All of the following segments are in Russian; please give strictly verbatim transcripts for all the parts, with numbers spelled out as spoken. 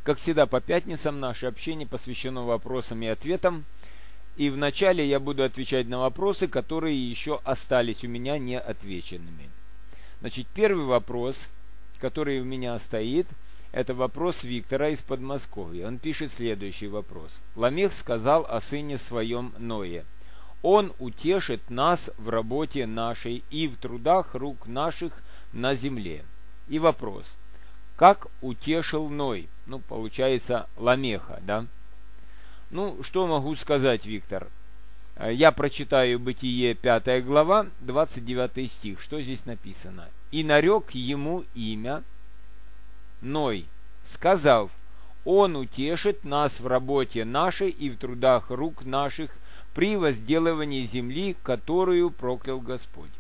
Как всегда, по пятницам наше общение посвящено вопросам и ответам. И вначале я буду отвечать на вопросы, которые еще остались у меня неотвеченными. Значит, первый вопрос, который у меня стоит, это вопрос Виктора из Подмосковья. Он пишет следующий вопрос. Ламех сказал о сыне своем Ное: «Он утешит нас в работе нашей и в трудах рук наших на земле». И вопрос: как утешил Ной? Ну, получается, Ламеха, да? Ну, что могу сказать, Виктор? Я прочитаю Бытие пятая глава, двадцать девятый стих. Что здесь написано? «И нарек ему имя Ной, сказав: он утешит нас в работе нашей и в трудах рук наших при возделывании земли, которую проклял Господь».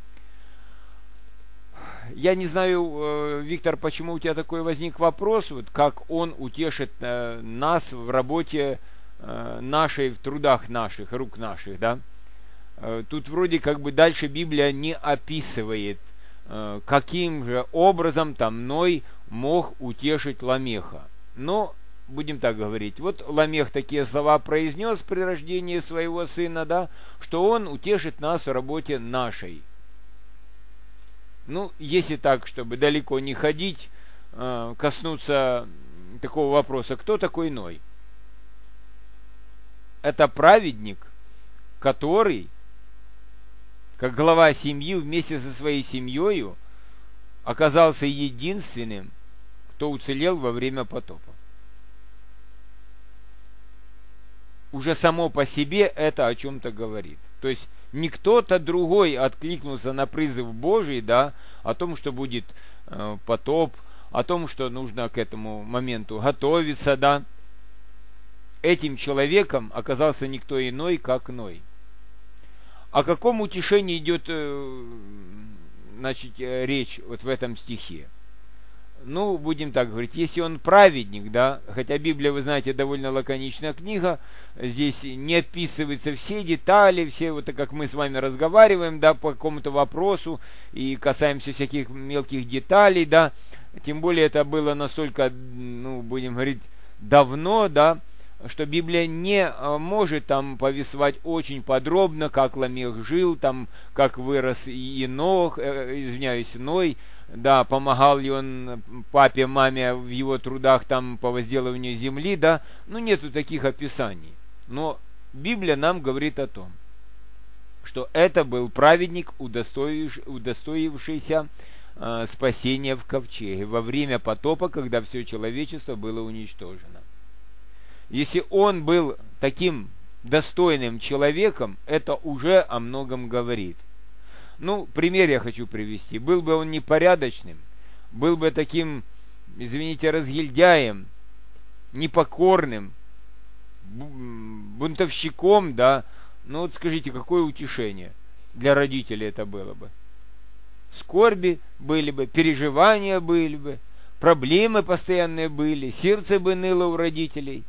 Я не знаю, Виктор, почему у тебя такой возник вопрос, вот как он утешит э, нас в работе э, нашей, в трудах наших, рук наших, да? Э, тут вроде как бы дальше Библия не описывает, э, каким же образом там Ной мог утешить Ламеха. Но, будем так говорить, вот Ламех такие слова произнес при рождении своего сына, да, что он утешит нас в работе нашей. Ну, если так, чтобы далеко не ходить, э, коснуться такого вопроса, кто такой Ной? Это праведник, который, как глава семьи, вместе со своей семьей оказался единственным, кто уцелел во время потопа. Уже само по себе это о чем-то говорит. То есть не кто-то другой откликнулся на призыв Божий, да, о том, что будет э, потоп, о том, что нужно к этому моменту готовиться, да. Этим человеком оказался никто иной, как Ной. О каком утешении идет э, значит, речь вот в этом стихе? Ну, будем так говорить, если он праведник, да, хотя Библия, вы знаете, довольно лаконичная книга, здесь не описываются все детали, все вот так, как мы с вами разговариваем, да, по какому-то вопросу, и касаемся всяких мелких деталей, да, тем более это было настолько, ну, будем говорить, давно, да, что Библия не может там повествовать очень подробно, как Ламех жил, там, как вырос Енох, э, извиняюсь, Ной, да, помогал ли он папе, маме в его трудах там по возделыванию земли, да, ну нету таких описаний. Но Библия нам говорит о том, что это был праведник, удостоивший, удостоившийся э, спасения в ковчеге во время потопа, когда все человечество было уничтожено. Если он был таким достойным человеком, это уже о многом говорит. Ну, пример я хочу привести. Был бы он непорядочным, был бы таким, извините, разгильдяем, непокорным, бунтовщиком, да, ну вот скажите, какое утешение для родителей это было бы? Скорби были бы, переживания были бы, проблемы постоянные были, сердце бы ныло у родителей.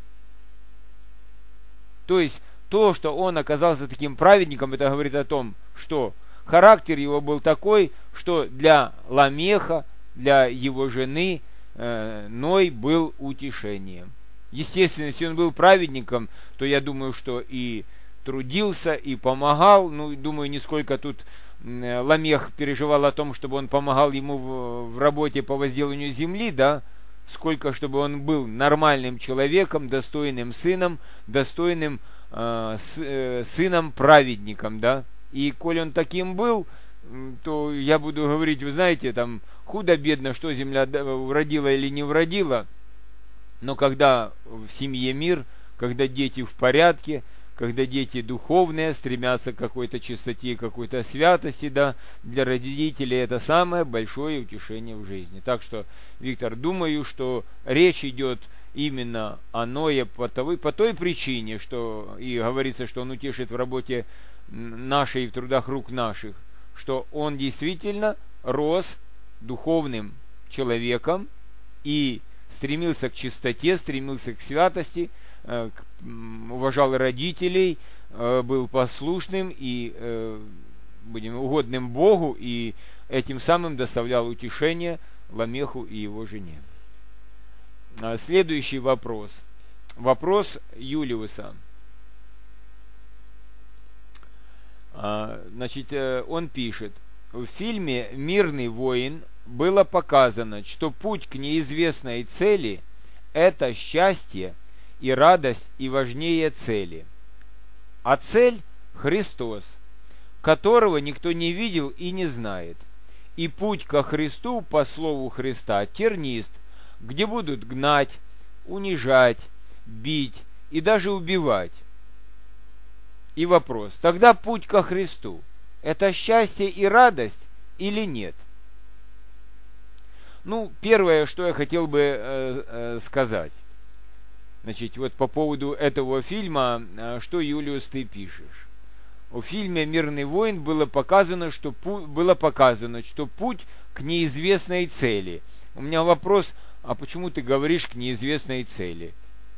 То есть, то, что он оказался таким праведником, это говорит о том, что характер его был такой, что для Ламеха, для его жены, э, Ной был утешением. Естественно, если он был праведником, то я думаю, что и трудился, и помогал. Ну, думаю, нисколько тут э, Ламех переживал о том, чтобы он помогал ему в, в работе по возделыванию земли, да, сколько чтобы он был нормальным человеком, достойным сыном, достойным э, с, э, сыном-праведником, да. И коль он таким был, то я буду говорить, вы знаете, там худо-бедно, что земля уродила или не уродила, но когда в семье мир, когда дети в порядке, когда дети духовные, стремятся к какой-то чистоте, какой-то святости, да, для родителей это самое большое утешение в жизни. Так что, Виктор, думаю, что речь идет именно о Ное по той, по той причине, что и говорится, что он утешит в работе нашей, в трудах рук наших, что он действительно рос духовным человеком и стремился к чистоте, стремился к святости, уважал родителей, был послушным и, будем, угодным Богу, и этим самым доставлял утешение Ламеху и его жене. Следующий вопрос. Вопрос Юлиуса. Значит, он пишет. В фильме «Мирный воин» было показано, что путь к неизвестной цели – это счастье и радость и важнее цели. А цель – Христос, которого никто не видел и не знает. И путь ко Христу, по слову Христа, тернист, где будут гнать, унижать, бить и даже убивать. И вопрос, тогда путь ко Христу – это счастье и радость или нет? Ну, первое, что я хотел бы э, э, сказать. Значит, вот по поводу этого фильма, э, что, Юлиус, ты пишешь? В фильме «Мирный воин» было показано, что пу- было показано, что путь к неизвестной цели. У меня вопрос, а почему ты говоришь к неизвестной цели?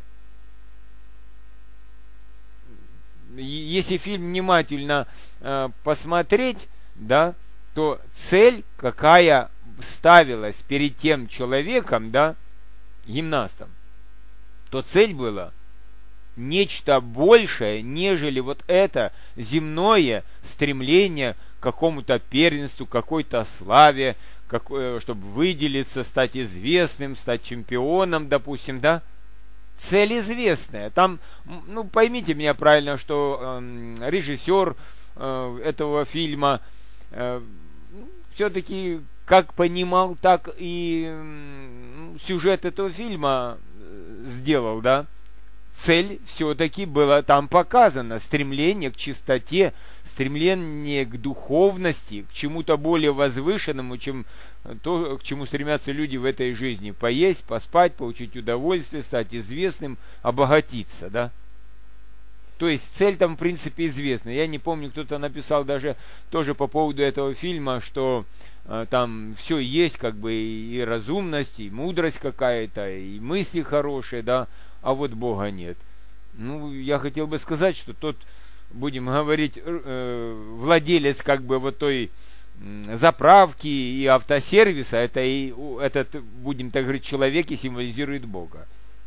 Если фильм внимательно э, посмотреть, да, то цель, какая ставилась перед тем человеком, да, гимнастом, то цель была нечто большее, нежели вот это земное стремление к какому-то первенству, какой-то славе, какой, чтобы выделиться, стать известным, стать чемпионом, допустим, да. Цель известная. Там, ну, поймите меня правильно, что э, режиссер э, этого фильма э, все-таки как понимал, так и э, сюжет этого фильма сделал, да. Цель все-таки была там показана. Стремление к чистоте, стремление к духовности, к чему-то более возвышенному, чем то, к чему стремятся люди в этой жизни. Поесть, поспать, получить удовольствие, стать известным, обогатиться, да. То есть цель там в принципе известна. Я не помню, кто-то написал даже тоже по поводу этого фильма, что э, там все есть, как бы и разумность, и мудрость какая-то, и мысли хорошие, да, а вот Бога нет. Ну, я хотел бы сказать, что тот, будем говорить, э, владелец как бы вот той э, заправки и автосервиса, это и этот, будем так говорить, человек и символизирует Бога.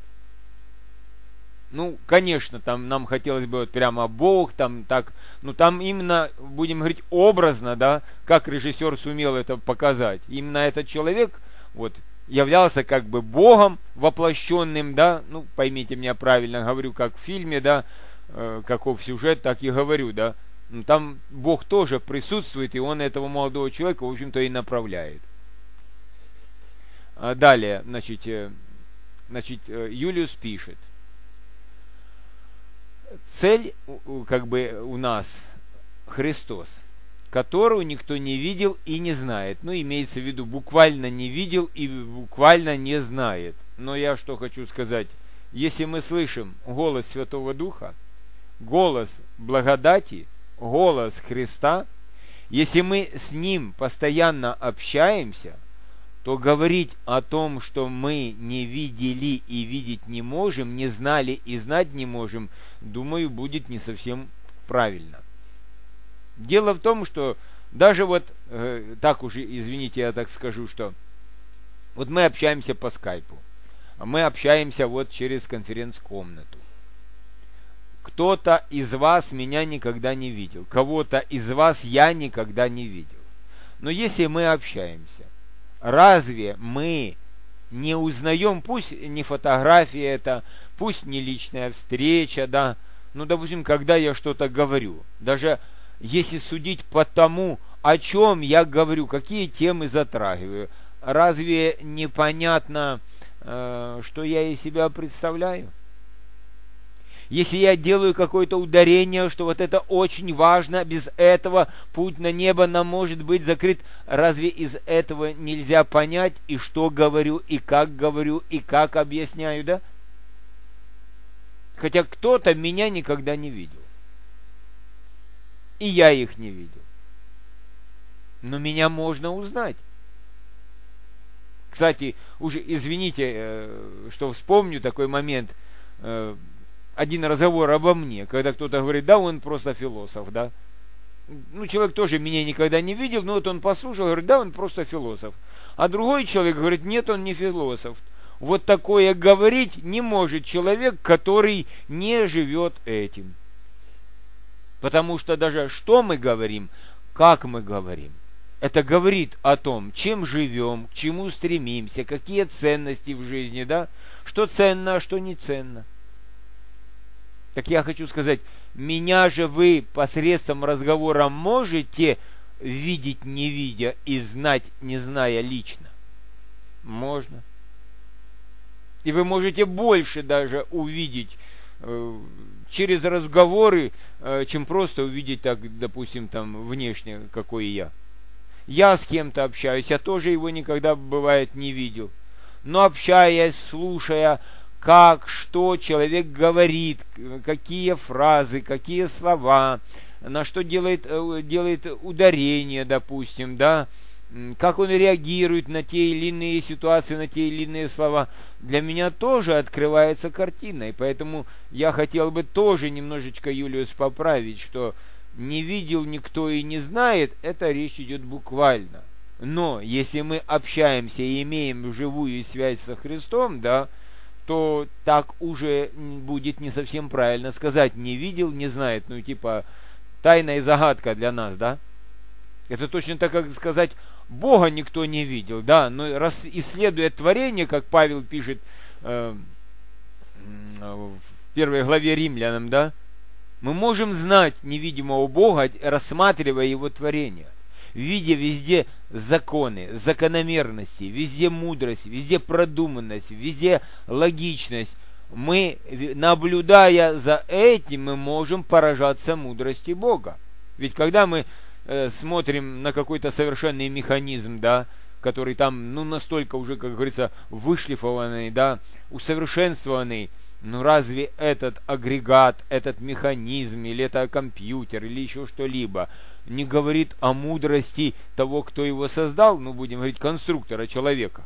Ну, конечно, там нам хотелось бы вот прямо Бог, там так, ну там именно, будем говорить, образно, да, как режиссер сумел это показать. Именно этот человек, вот, являлся как бы Богом воплощенным, да, ну, поймите меня правильно, говорю, как в фильме, да, э, каков сюжет, так и говорю, да. Ну, там Бог тоже присутствует, и он этого молодого человека, в общем-то, и направляет. А далее, значит, э, значит, э, Юлиус пишет. Цель, как бы, у нас Христос, которого никто не видел и не знает. Ну, имеется в виду, буквально не видел и буквально не знает. Но я что хочу сказать. Если мы слышим голос Святого Духа, голос благодати, голос Христа, если мы с Ним постоянно общаемся, то говорить о том, что мы не видели и видеть не можем, не знали и знать не можем, думаю, будет не совсем правильно. Дело в том, что даже вот, э, так уже, извините, я так скажу, что вот мы общаемся по скайпу, мы общаемся вот через конференц-комнату. Кто-то из вас меня никогда не видел, кого-то из вас я никогда не видел. Но если мы общаемся, разве мы не узнаем, пусть не фотография это, пусть не личная встреча, да, ну, допустим, когда я что-то говорю, даже если судить по тому, о чем я говорю, какие темы затрагиваю, разве непонятно, э, что я из себя представляю? Если я делаю какое-то ударение, что вот это очень важно, без этого путь на небо нам может быть закрыт, разве из этого нельзя понять, и что говорю, и как говорю, и как объясняю, да? Хотя кто-то меня никогда не видел. И я их не видел. Но меня можно узнать. Кстати, уже извините, что вспомню такой момент, один разговор обо мне, когда кто-то говорит, да, он просто философ, да. Ну, человек тоже меня никогда не видел, но вот он послушал, говорит, да, он просто философ. А другой человек говорит, нет, он не философ. Вот такое говорить не может человек, который не живет этим. Потому что даже что мы говорим, как мы говорим, это говорит о том, чем живем, к чему стремимся, какие ценности в жизни, да? Что ценно, а что не ценно. Так я хочу сказать, меня же вы посредством разговора можете видеть, не видя, и знать, не зная лично? Можно. И вы можете больше даже увидеть э, через разговоры, э, чем просто увидеть так, допустим, там внешне, какой я. Я с кем-то общаюсь, я тоже его никогда, бывает, не видел. Но общаясь, слушая, как, что человек говорит, какие фразы, какие слова, на что делает, делает ударение, допустим, да, как он реагирует на те или иные ситуации, на те или иные слова, для меня тоже открывается картина. И поэтому я хотел бы тоже немножечко Юлиус поправить, что не видел никто и не знает, это речь идет буквально. Но если мы общаемся и имеем живую связь со Христом, да, то так уже будет не совсем правильно сказать «не видел, не знает». Ну, типа, тайная загадка для нас, да? Это точно так, как сказать «Бога никто не видел», да? Но раз исследуя творение, как Павел пишет э, в первой главе Римлянам, да, мы можем знать невидимого Бога, рассматривая Его творение, видя везде законы, закономерности, везде мудрость, везде продуманность, везде логичность. Мы, наблюдая за этим, мы можем поражаться мудрости Бога. Ведь когда мы э, смотрим на какой-то совершенный механизм, да, который там, ну, настолько уже, как говорится, вышлифованный, да, усовершенствованный, ну разве этот агрегат, этот механизм, или это компьютер, или еще что-либо, не говорит о мудрости того, кто его создал, ну будем говорить, конструктора, человека?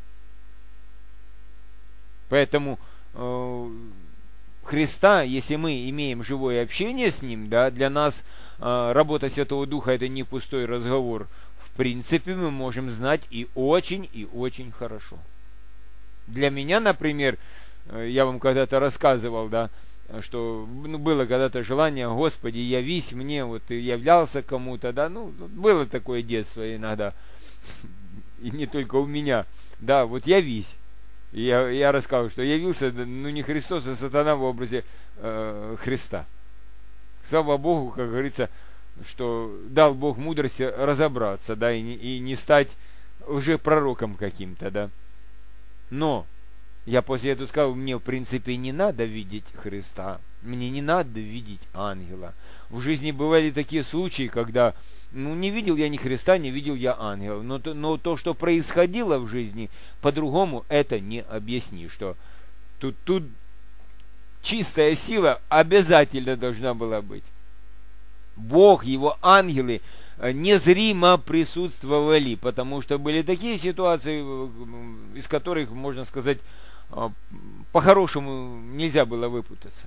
Поэтому э, Христа, если мы имеем живое общение с Ним, да, для нас э, работа Святого Духа это не пустой разговор. В принципе, мы можем знать и очень, и очень хорошо. Для меня, например, я вам когда-то рассказывал, да, что ну, было когда-то желание, Господи, явись мне, вот ты являлся кому-то, да, ну, было такое детство иногда, и не только у меня, да, вот явись. И я, я рассказывал, что явился, ну, не Христос, а сатана в образе э, Христа. Слава Богу, как говорится, что дал Бог мудрости разобраться, да, и не, и не стать уже пророком каким-то, да. Но я после этого сказал, мне в принципе не надо видеть Христа, мне не надо видеть ангела. В жизни бывали такие случаи, когда, ну, не видел я ни Христа, не видел я ангела. Но, но то, что происходило в жизни, по-другому это не объяснишь. Что тут, тут чистая сила обязательно должна была быть. Бог, его ангелы незримо присутствовали, потому что были такие ситуации, из которых, можно сказать, по-хорошему нельзя было выпутаться.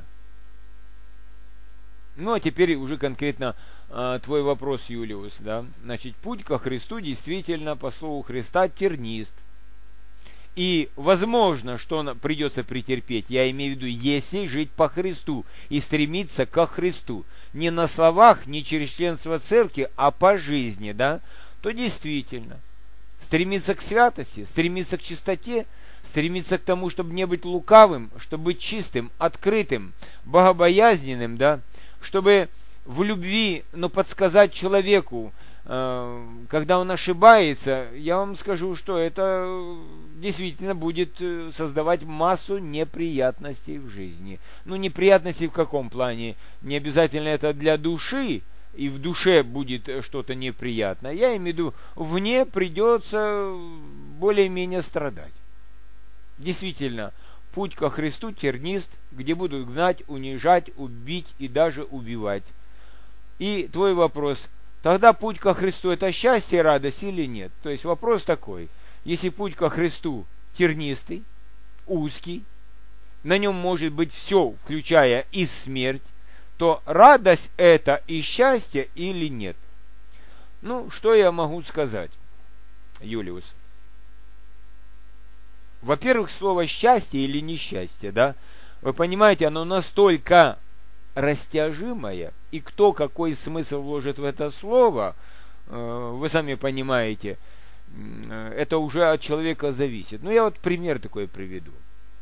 Ну, а теперь уже конкретно э, твой вопрос, Юлиус, да. Значит, путь ко Христу действительно, по слову Христа, тернист. И возможно, что придется претерпеть, я имею в виду, если жить по Христу и стремиться ко Христу, не на словах, не через членство церкви, а по жизни, да, то действительно, стремиться к святости, стремиться к чистоте, стремиться к тому, чтобы не быть лукавым, чтобы быть чистым, открытым, богобоязненным, да, чтобы в любви, ну, подсказать человеку, э, когда он ошибается, я вам скажу, что это действительно будет создавать массу неприятностей в жизни. Ну, неприятностей в каком плане? Не обязательно это для души, и в душе будет что-то неприятное. Я имею в виду, вне придется более-менее страдать. Действительно, путь ко Христу тернист, где будут гнать, унижать, убить и даже убивать. И твой вопрос, тогда путь ко Христу это счастье, радость или нет? То есть вопрос такой, если путь ко Христу тернистый, узкий, на нем может быть все, включая и смерть, то радость это и счастье или нет? Ну, что я могу сказать, Юлиус? Во-первых, слово «счастье» или «несчастье», да, вы понимаете, оно настолько растяжимое, и кто какой смысл вложит в это слово, вы сами понимаете, это уже от человека зависит. Ну, я вот пример такой приведу.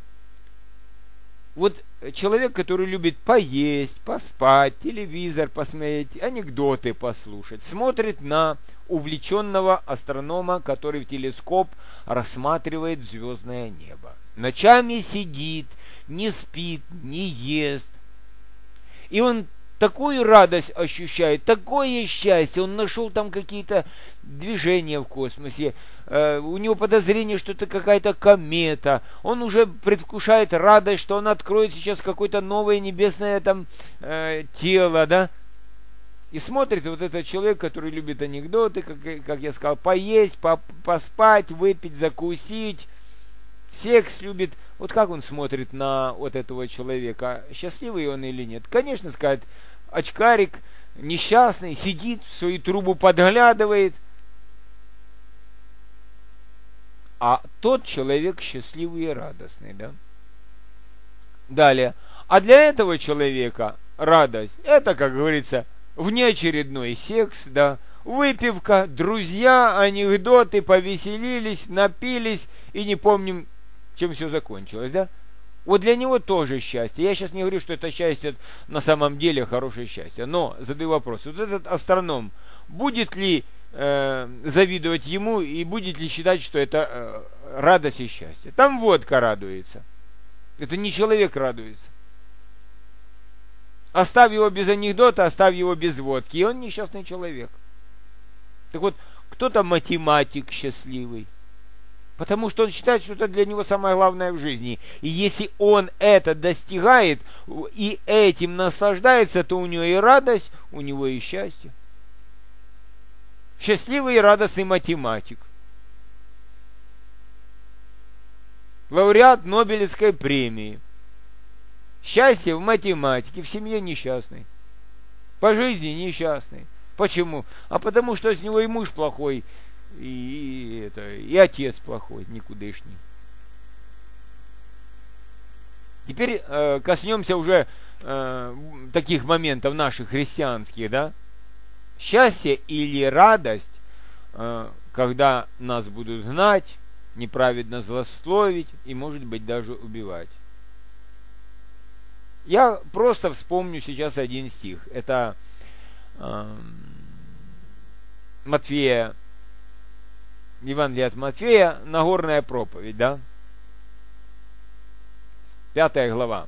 Вот человек, который любит поесть, поспать, телевизор посмотреть, анекдоты послушать, смотрит на увлеченного астронома, который в телескоп рассматривает звездное небо. Ночами сидит, не спит, не ест. И он такую радость ощущает, такое счастье, он нашел там какие-то движения в космосе, э, у него подозрение, что это какая-то комета, он уже предвкушает радость, что он откроет сейчас какое-то новое небесное там э, тело, да, и смотрит вот этот человек, который любит анекдоты, как, как я сказал, поесть, по, поспать, выпить, закусить, секс любит. Вот как он смотрит на вот этого человека, счастливый он или нет? Конечно, скажет, очкарик, несчастный, сидит, в свою трубу подглядывает. А тот человек счастливый и радостный, да? Далее. А для этого человека радость, это, как говорится, внеочередной секс, да, выпивка, друзья, анекдоты, повеселились, напились и не помним, чем все закончилось, да? Вот для него тоже счастье. Я сейчас не говорю, что это счастье на самом деле хорошее счастье, но задаю вопрос. Вот этот астроном, будет ли э, завидовать ему и будет ли считать, что это э, радость и счастье? Там водка радуется. Это не человек радуется. Оставь его без анекдота, оставь его без водки, и он несчастный человек. Так вот, кто-то математик счастливый, потому что он считает, что это для него самое главное в жизни. И если он это достигает и этим наслаждается, то у него и радость, у него и счастье. Счастливый и радостный математик. Лауреат Нобелевской премии. Счастье в математике, в семье несчастный. По жизни несчастный. Почему? А потому что с него и муж плохой, и, и, это, и отец плохой, никудышний. Теперь э, коснемся уже э, таких моментов наших христианских, да? Счастье или радость, э, когда нас будут гнать, неправедно злословить и, может быть, даже убивать. Я просто вспомню сейчас один стих. Это э, Матфея, Евангелие от Матфея, Нагорная проповедь, да? Пятая глава.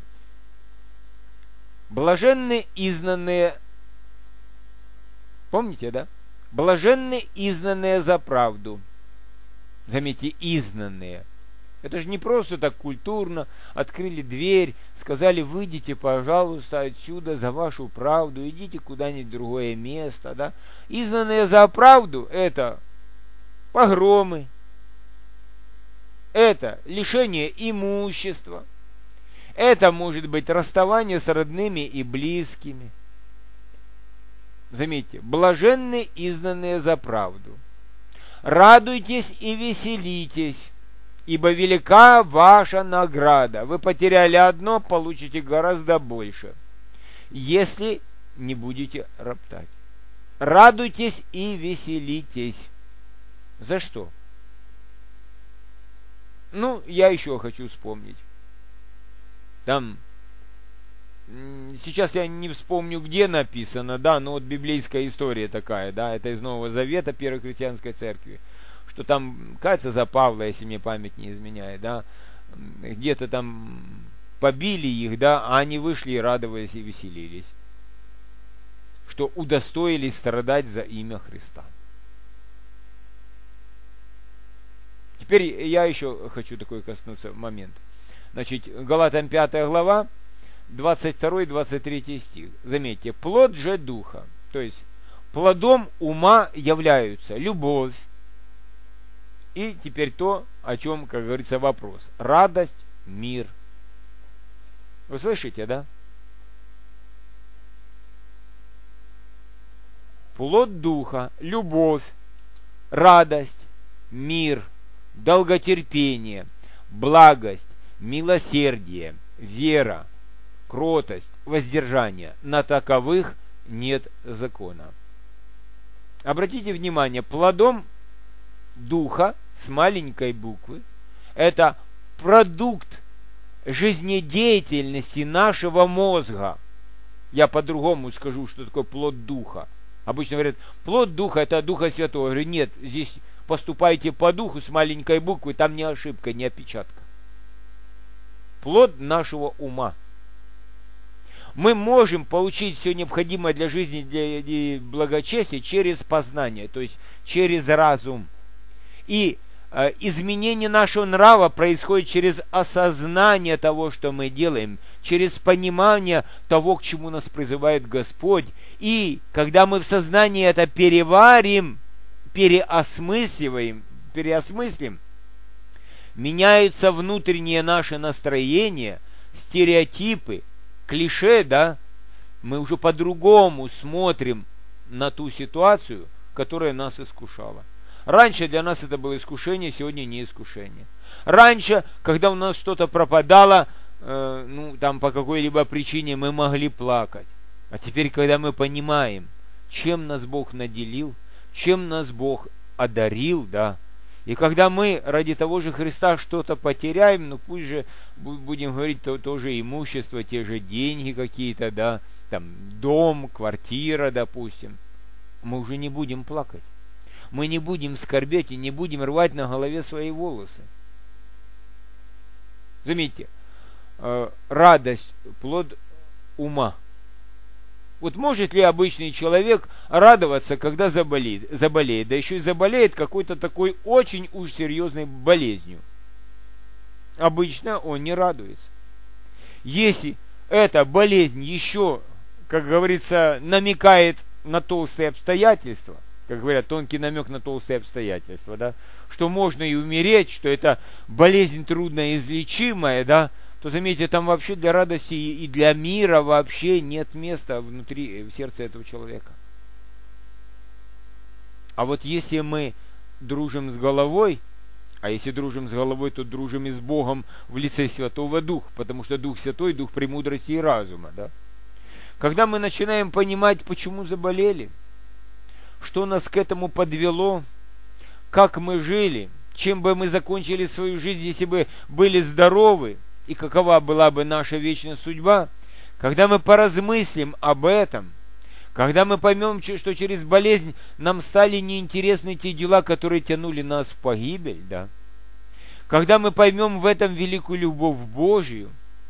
Блаженны изгнанные, помните, да? Блаженны изгнанные за правду. Заметьте, изгнанные. Это же не просто так культурно открыли дверь, сказали, выйдите, пожалуйста, отсюда за вашу правду, идите куда-нибудь в другое место, да? Изгнанные за правду – это погромы, это лишение имущества, это может быть расставание с родными и близкими. Заметьте, блаженны изгнанные за правду. Радуйтесь и веселитесь, ибо велика ваша награда. Вы потеряли одно, получите гораздо больше, если не будете роптать. Радуйтесь и веселитесь. За что? Ну, я еще хочу вспомнить. Там, сейчас я не вспомню, где написано, да, но вот библейская история такая, да, это из Нового Завета, Первой христианской церкви, что там, кажется, за Павла, если мне память не изменяет, да, где-то там побили их, да, а они вышли и радовались и веселились, что удостоились страдать за имя Христа. Теперь я еще хочу такой коснуться момент. Значит, Галатам пятая глава, двадцать второй двадцать третий стих. Заметьте, плод же духа, то есть плодом ума являются любовь. И теперь то, о чем, как говорится, вопрос. Радость, мир. Вы слышите, да? Плод духа, любовь, радость, мир, долготерпение, благость, милосердие, вера, кротость, воздержание. На таковых нет закона. Обратите внимание, плодом духа с маленькой буквы это продукт жизнедеятельности нашего мозга. Я по-другому скажу, что такое плод духа. Обычно говорят, плод духа это Духа Святого. Я говорю, нет, здесь поступайте по духу с маленькой буквы, там не ошибка, не опечатка. Плод нашего ума. Мы можем получить все необходимое для жизни, для благочестия через познание, то есть через разум. И э, изменение нашего нрава происходит через осознание того, что мы делаем, через понимание того, к чему нас призывает Господь. И когда мы в сознании это переварим, переосмысливаем, переосмыслим, меняются внутренние наши настроения, стереотипы, клише, да, мы уже по-другому смотрим на ту ситуацию, которая нас искушала. Раньше для нас это было искушение, сегодня не искушение. Раньше, когда у нас что-то пропадало, э, ну, там по какой-либо причине мы могли плакать. А теперь, когда мы понимаем, чем нас Бог наделил, чем нас Бог одарил, да, и когда мы ради того же Христа что-то потеряем, ну пусть же, будем говорить, то, тоже имущество, те же деньги какие-то, да, там дом, квартира, допустим, мы уже не будем плакать. Мы не будем скорбеть и не будем рвать на голове свои волосы. Заметьте, радость – плод ума. Вот может ли обычный человек радоваться, когда заболеет, заболеет, да еще и заболеет какой-то такой очень уж серьезной болезнью? Обычно он не радуется. Если эта болезнь еще, как говорится, намекает на толстые обстоятельства, как говорят, тонкий намек на толстые обстоятельства, да, что можно и умереть, что это болезнь трудноизлечимая, да, то, заметьте, там вообще для радости и для мира вообще нет места внутри, в сердце этого человека. А вот если мы дружим с головой, а если дружим с головой, то дружим и с Богом в лице Святого Духа, потому что Дух Святой – Дух премудрости и разума, да. Когда мы начинаем понимать, почему заболели, что нас к этому подвело, как мы жили, чем бы мы закончили свою жизнь, если бы были здоровы, и какова была бы наша вечная судьба, когда мы поразмыслим об этом, когда мы поймем, что через болезнь нам стали неинтересны те дела, которые тянули нас в погибель, да, когда мы поймем в этом великую любовь Божию,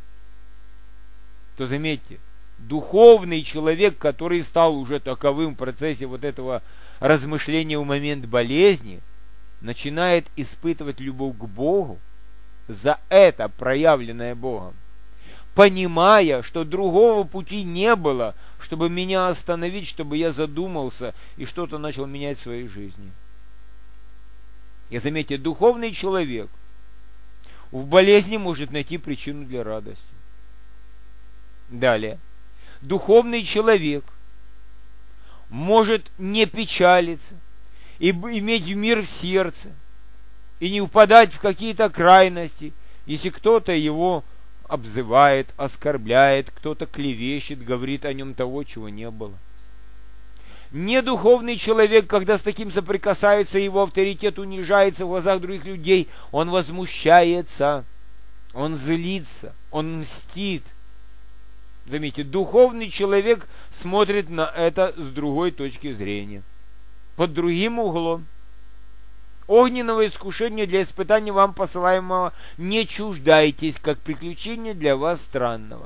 то заметьте, духовный человек, который стал уже таковым в процессе вот этого размышления в момент болезни, начинает испытывать любовь к Богу за это, проявленное Богом, понимая, что другого пути не было, чтобы меня остановить, чтобы я задумался и что-то начал менять в своей жизни. И заметьте, духовный человек в болезни может найти причину для радости. Далее. Духовный человек может не печалиться и иметь мир в сердце, и не впадать в какие-то крайности, если кто-то его обзывает, оскорбляет, кто-то клевещет, говорит о нем того, чего не было. Недуховный человек, когда с таким соприкасается, его авторитет унижается в глазах других людей, он возмущается, он злится, он мстит. Заметьте, духовный человек смотрит на это с другой точки зрения, под другим углом. Огненного искушения для испытания вам посылаемого не чуждайтесь, как приключения для вас странного.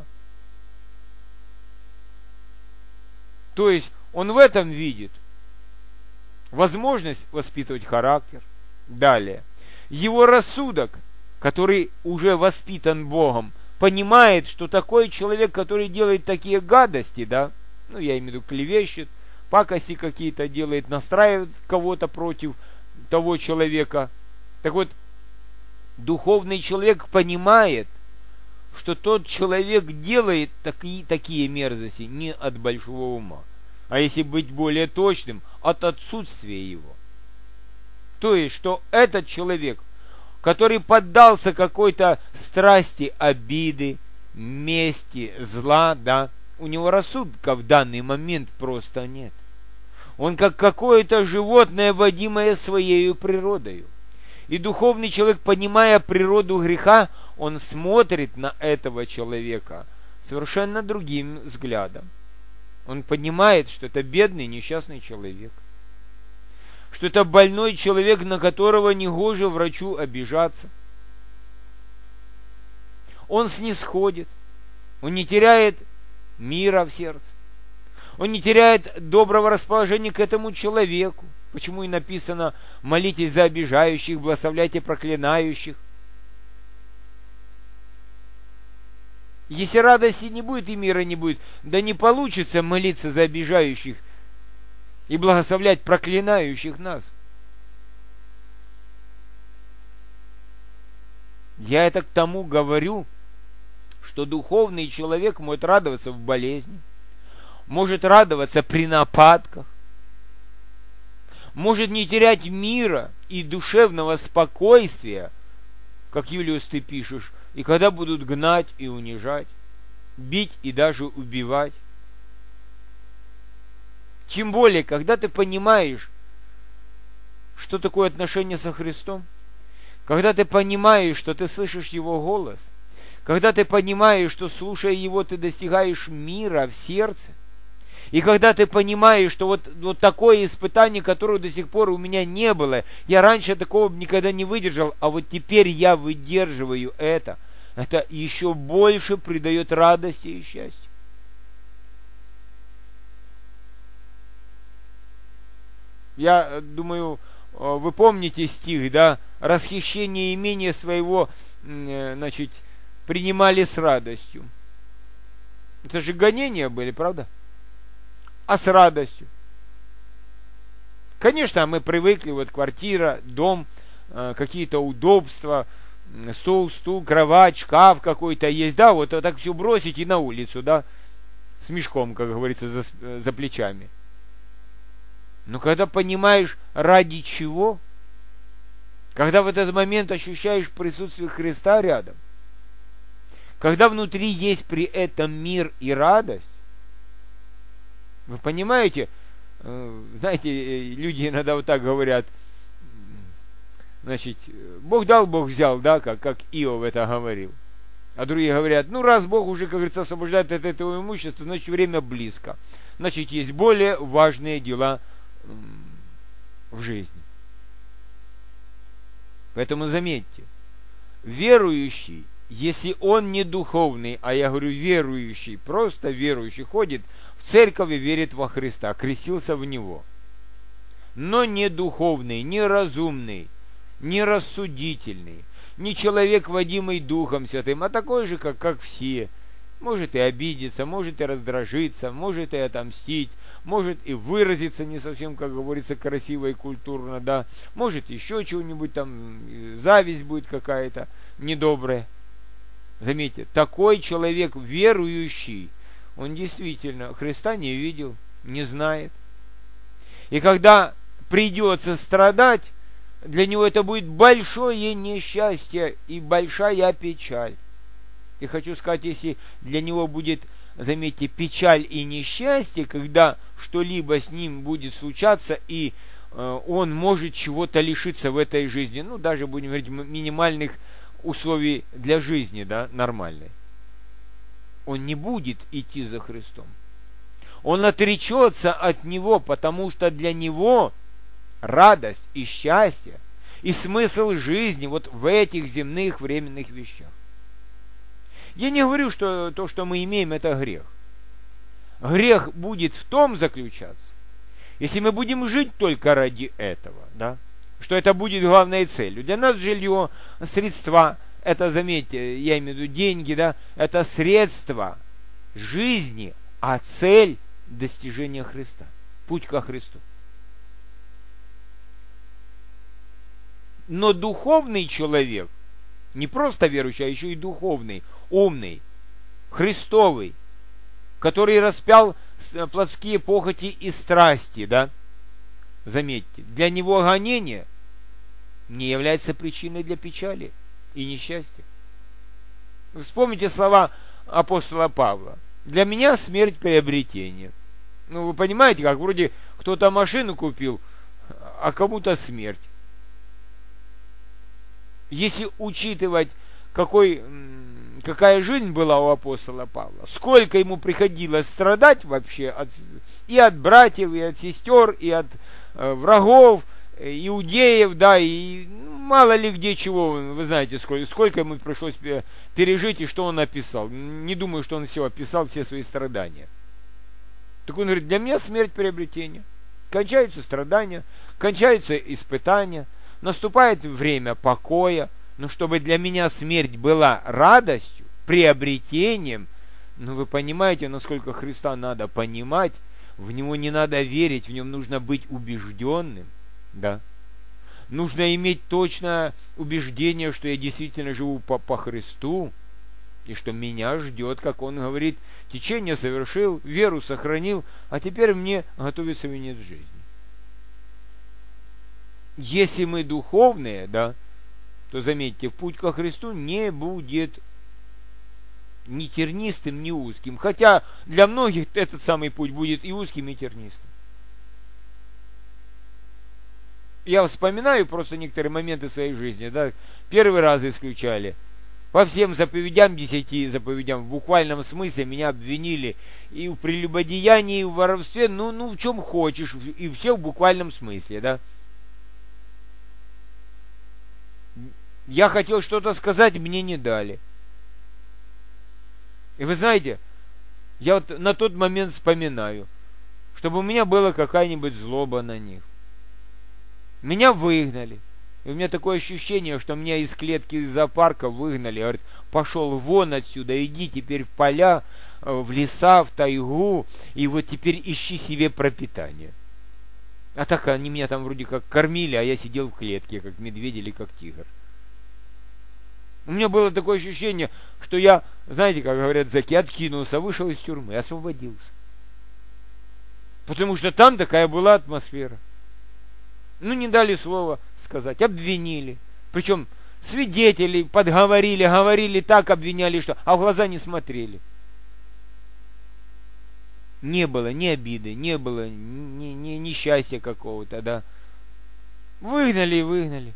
То есть, он в этом видит возможность воспитывать характер. Далее. Его рассудок, который уже воспитан Богом, понимает, что такой человек, который делает такие гадости, да, ну, я имею в виду, клевещет, пакости какие-то делает, настраивает кого-то против того человека. Так вот, духовный человек понимает, что тот человек делает такие, такие мерзости не от большого ума, а если быть более точным, от отсутствия его. То есть, что этот человек, который поддался какой-то страсти обиды, мести, зла, да, у него рассудка в данный момент просто нет. Он как какое-то животное, водимое своей природою. И духовный человек, понимая природу греха, он смотрит на этого человека совершенно другим взглядом. Он понимает, что это бедный, несчастный человек. Что это больной человек, на которого негоже врачу обижаться. Он снисходит. Он не теряет мира в сердце. Он не теряет доброго расположения к этому человеку. Почему и написано: молитесь за обижающих, благословляйте проклинающих. Если радости не будет и мира не будет, да не получится молиться за обижающих и благословлять проклинающих нас. Я это к тому говорю, что духовный человек может радоваться в болезни, может радоваться при нападках, может не терять мира и душевного спокойствия, как, Юлиус, ты пишешь, и когда будут гнать и унижать, бить и даже убивать. Тем более, когда ты понимаешь, что такое отношение со Христом, когда ты понимаешь, что ты слышишь Его голос, когда ты понимаешь, что, слушая Его, ты достигаешь мира в сердце, и когда ты понимаешь, что вот, вот такое испытание, которое до сих пор у меня не было, я раньше такого никогда не выдержал, а вот теперь я выдерживаю это, это еще больше придает радости и счастья. Я думаю, вы помните стих, да? Расхищение имения своего, значит, принимали с радостью. Это же гонения были, правда? А с радостью. Конечно, мы привыкли, вот квартира, дом, какие-то удобства, стол, стул, кровать, шкаф какой-то есть, да, вот так все бросить и на улицу, да, с мешком, как говорится, за, за плечами. Но когда понимаешь, ради чего, когда в этот момент ощущаешь присутствие Христа рядом, когда внутри есть при этом мир и радость, вы понимаете, знаете, люди иногда вот так говорят, значит, Бог дал, Бог взял, да, как, как Иов это говорил. А другие говорят, ну раз Бог уже, как говорится, освобождает от этого имущества, значит время близко. Значит, есть более важные дела в жизни. Поэтому заметьте, верующий, если он не духовный, а я говорю верующий, просто верующий, ходит в церковь и верит во Христа, крестился в Него, но не духовный, не разумный, не рассудительный, не человек, водимый Духом Святым, а такой же, как, как все, может и обидеться, может и раздражиться, может и отомстить, может и выразиться не совсем, как говорится, красиво и культурно, да, может еще чего-нибудь там, зависть будет какая-то недобрая. Заметьте, такой человек верующий, он действительно Христа не видел, не знает. И когда придется страдать, для него это будет большое несчастье и большая печаль. И хочу сказать, если для него будет, заметьте, печаль и несчастье, когда что-либо с ним будет случаться, и э, он может чего-то лишиться в этой жизни, ну, даже, будем говорить, минимальных условий для жизни, да, нормальной, он не будет идти за Христом. Он отречется от Него, потому что для Него радость и счастье, и смысл жизни вот в этих земных временных вещах. Я не говорю, что то, что мы имеем, это грех. Грех будет в том заключаться, если мы будем жить только ради этого, да, что это будет главной целью. Для нас жилье, средства, это, заметьте, я имею в виду деньги, да, это средства жизни, а цель достижения Христа, путь ко Христу. Но духовный человек, не просто верующий, а еще и духовный, умный, Христовый, который распял плотские похоти и страсти, да, заметьте, для него гонение не является причиной для печали и несчастья. Вспомните слова апостола Павла. Для меня смерть приобретение. Ну, вы понимаете, как вроде кто-то машину купил, а кому-то смерть. Если учитывать, какой, какая жизнь была у апостола Павла, сколько ему приходилось страдать вообще от, и от братьев, и от сестер, и от э, врагов, иудеев, да, и ну, мало ли где чего, вы знаете, сколько, сколько ему пришлось пережить и что он написал. Не думаю, что он все описал, все свои страдания. Так он говорит, для меня смерть приобретение. Кончаются страдания, кончаются испытания, наступает время покоя, но чтобы для меня смерть была радостью, приобретением, ну вы понимаете, насколько Христа надо понимать, в Него не надо верить, в Нем нужно быть убежденным, да. Нужно иметь точное убеждение, что я действительно живу по, по Христу, и что меня ждет, как Он говорит, течение совершил, веру сохранил, а теперь мне готовится венец жизни. Если мы духовные, да, то заметьте, путь ко Христу не будет ни тернистым, ни узким. Хотя для многих этот самый путь будет и узким, и тернистым. Я вспоминаю просто некоторые моменты своей жизни, да, первый раз исключали. По всем заповедям, десяти заповедям, в буквальном смысле меня обвинили и в прелюбодеянии, и в воровстве, ну, ну в чем хочешь, и все в буквальном смысле, да. Я хотел что-то сказать, мне не дали. И вы знаете, я вот на тот момент вспоминаю, чтобы у меня была какая-нибудь злоба на них. Меня выгнали. И у меня такое ощущение, что меня из клетки из зоопарка выгнали. Говорят, пошел вон отсюда, иди теперь в поля, в леса, в тайгу, и вот теперь ищи себе пропитание. А так они меня там вроде как кормили, а я сидел в клетке, как медведь или как тигр. У меня было такое ощущение, что я, знаете, как говорят заки, откинулся, вышел из тюрьмы, освободился. Потому что там такая была атмосфера. Ну, не дали слова сказать, обвинили. Причем свидетелей подговорили, говорили так, обвиняли, что, а в глаза не смотрели. Не было ни обиды, не было ни, ни, ни счастья какого-то, да. Выгнали и выгнали.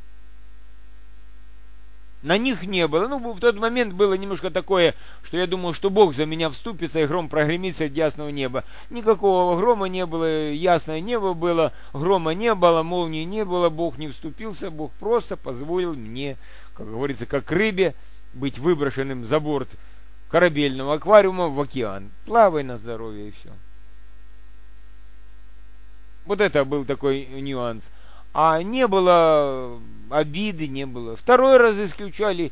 На них не было. Ну, в тот момент было немножко такое, что я думал, что Бог за меня вступится, и гром прогремит среди ясного неба. Никакого грома не было, ясное небо было, грома не было, молнии не было, Бог не вступился, Бог просто позволил мне, как говорится, как рыбе, быть выброшенным за борт корабельного аквариума в океан. Плавай на здоровье и все. Вот это был такой нюанс. А не было обиды, не было. Второй раз исключали.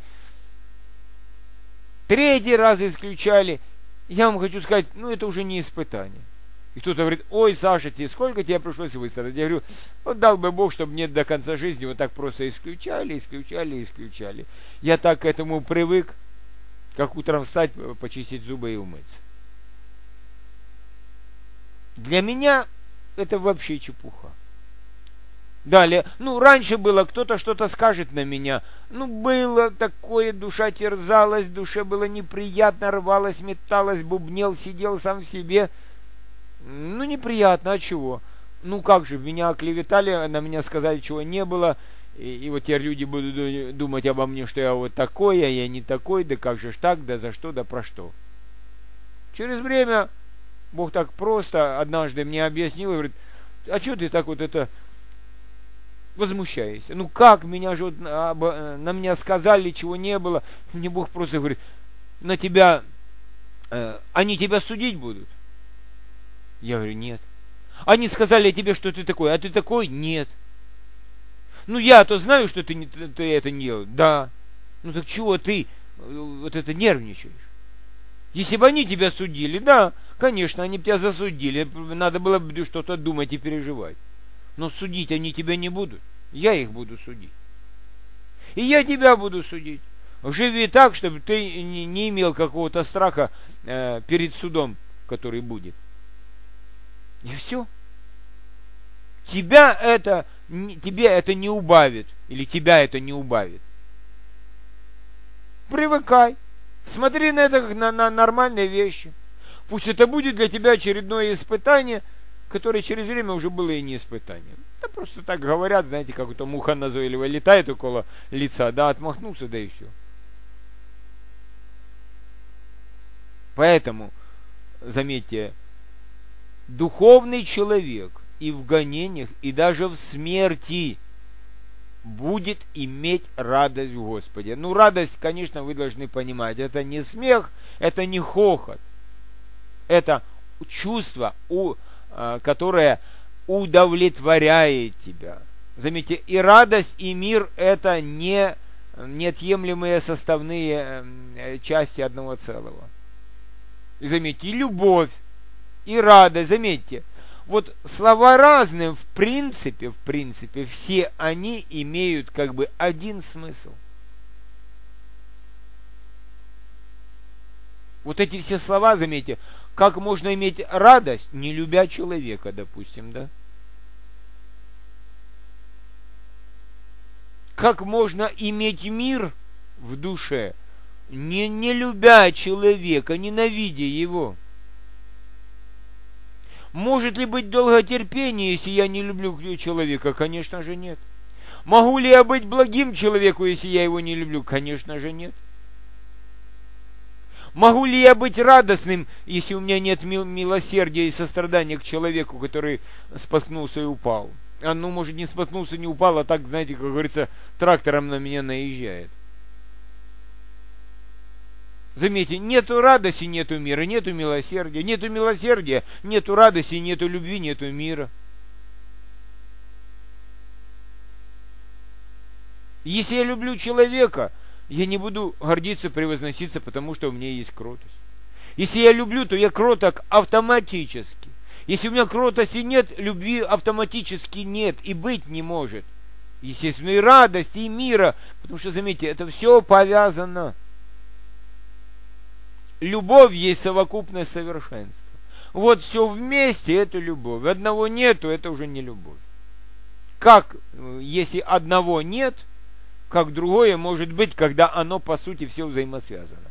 Третий раз исключали. Я вам хочу сказать, ну это уже не испытание. И кто-то говорит, ой, Саша, тебе сколько тебе пришлось выстрадать? Я говорю, вот дал бы Бог, чтобы мне до конца жизни вот так просто исключали, исключали, исключали. Я так к этому привык, как утром встать, почистить зубы и умыться. Для меня это вообще чепуха. Далее, ну, раньше было, кто-то что-то скажет на меня. Ну, было такое, душа терзалась, душе было неприятно, рвалась, металась, бубнел, сидел сам в себе. Ну, неприятно, а чего? Ну, как же, меня оклеветали, на меня сказали, чего не было. И, и вот теперь люди будут думать обо мне, что я вот такой, а я не такой, да как же ж так, да за что, да про что. Через время Бог так просто однажды мне объяснил, и говорит, а что ты так вот это... возмущаюсь. Ну как, меня же вот, а, на меня сказали, чего не было. Мне Бог просто говорит, на тебя, э, они тебя судить будут? Я говорю, нет. Они сказали тебе, что ты такой, а ты такой? Нет. Ну я-то знаю, что ты, не, ты это не делал. Да. Ну так чего ты вот это нервничаешь? Если бы они тебя судили, да, конечно, они бы тебя засудили. Надо было бы что-то думать и переживать. Но судить они тебя не будут. Я их буду судить. И я тебя буду судить. Живи так, чтобы ты не, не имел какого-то страха э, перед судом, который будет. И все. Тебя это тебе это не убавит, или тебя это не убавит. Привыкай. Смотри на это как на, на нормальные вещи. Пусть это будет для тебя очередное испытание, которое через время уже было и не испытанием. Да просто так говорят, знаете, как эта муха назойливая летает около лица, да, отмахнулся, да и все. Поэтому, заметьте, духовный человек и в гонениях, и даже в смерти будет иметь радость в Господе. Ну, радость, конечно, вы должны понимать, это не смех, это не хохот. Это чувство, которое удовлетворяет тебя. Заметьте, и радость, и мир – это не неотъемлемые составные части одного целого. И заметьте, и любовь, и радость, заметьте, вот слова разные, в принципе, в принципе, все они имеют как бы один смысл. Вот эти все слова, заметьте, как можно иметь радость, не любя человека, допустим, да? Как можно иметь мир в душе, не, не любя человека, ненавидя его? Может ли быть долготерпение, если я не люблю человека? Конечно же нет. Могу ли я быть благим человеку, если я его не люблю? Конечно же нет. Могу ли я быть радостным, если у меня нет милосердия и сострадания к человеку, который споткнулся и упал? А ну, может, не споткнулся, не упал, а так, знаете, как говорится, трактором на меня наезжает. Заметьте, нету радости, нету мира, нету милосердия, нету милосердия, нету радости, нету любви, нету мира. Если я люблю человека, я не буду гордиться, превозноситься, потому что у меня есть кротость. Если я люблю, то я кроток автоматически. Если у меня кротости нет, любви автоматически нет и быть не может. Естественно, и радости, и мира, потому что, заметьте, это все повязано. Любовь есть совокупность совершенства. Вот все вместе это любовь. Одного нету, это уже не любовь. Как, если одного нет, как другое может быть, когда оно по сути все взаимосвязано.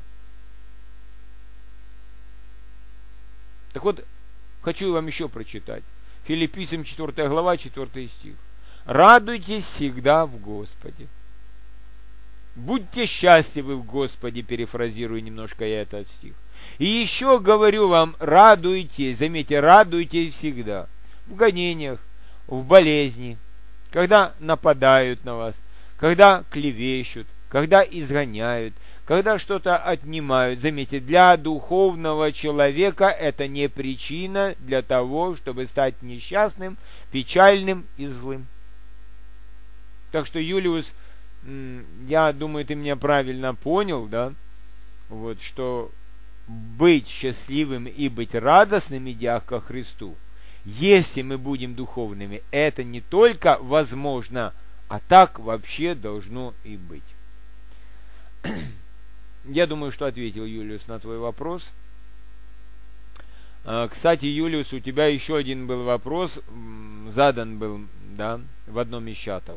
Так вот, хочу вам еще прочитать. Филиппийцам четвёртая глава, четвёртый стих. Радуйтесь всегда в Господе. Будьте счастливы в Господе, перефразирую немножко я этот стих. И еще говорю вам, радуйтесь, заметьте, радуйтесь всегда. В гонениях, в болезни, когда нападают на вас, когда клевещут, когда изгоняют, когда что-то отнимают. Заметьте, для духовного человека это не причина для того, чтобы стать несчастным, печальным и злым. Так что, Юлиус, я думаю, ты меня правильно понял, да? Вот, что быть счастливым и быть радостным, идя ко Христу, если мы будем духовными, это не только возможно, а так вообще должно и быть. Я думаю, что ответил, Юлиус, на твой вопрос. Кстати, Юлиус, у тебя еще один был вопрос, задан был, да, в одном из чатов.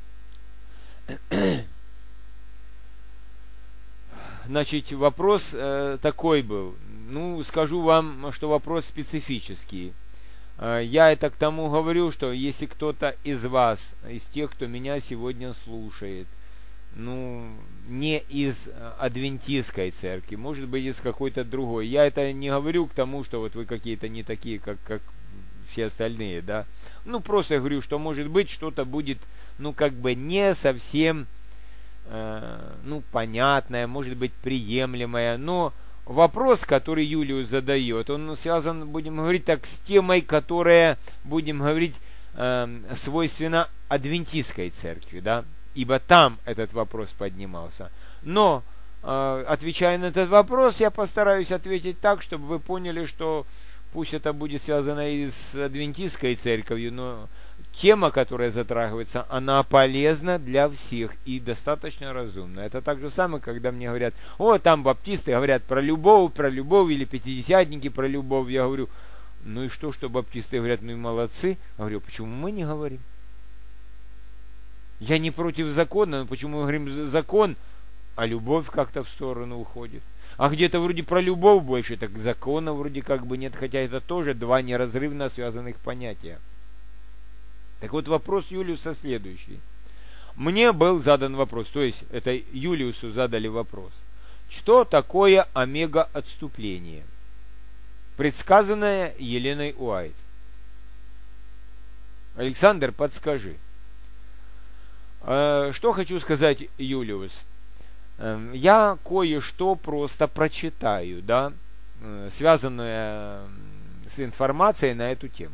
Значит, вопрос э, такой был. Ну, скажу вам, что вопрос специфический. Э, я это к тому говорю, что если кто-то из вас, из тех, кто меня сегодня слушает, ну, не из адвентистской церкви, может быть, из какой-то другой. Я это не говорю к тому, что вот вы какие-то не такие, как, как все остальные, да. Ну, просто говорю, что может быть что-то будет, ну, как бы не совсем, э, ну, понятное, может быть, приемлемое, но вопрос, который Юлиус задает, он связан, будем говорить так, с темой, которая, будем говорить, э, свойственна адвентистской церкви, да, ибо там этот вопрос поднимался. Но, э, отвечая на этот вопрос, я постараюсь ответить так, чтобы вы поняли, что пусть это будет связано и с адвентистской церковью, но тема, которая затрагивается, она полезна для всех и достаточно разумна. Это так же самое, когда мне говорят, о, там баптисты говорят про любовь, про любовь, или пятидесятники про любовь. Я говорю, ну и что, что баптисты говорят, ну и молодцы. Я говорю, почему мы не говорим? Я не против закона, но почему мы говорим закон, а любовь как-то в сторону уходит? А где-то вроде про любовь больше, так закона вроде как бы нет, хотя это тоже два неразрывно связанных понятия. Так вот, вопрос Юлиуса следующий. Мне был задан вопрос, то есть это Юлиусу задали вопрос. Что такое омега-отступление? Предсказанное Еленой Уайт. Александр, подскажи. Что хочу сказать, Юлиус? Я кое-что просто прочитаю, да, связанное с информацией на эту тему.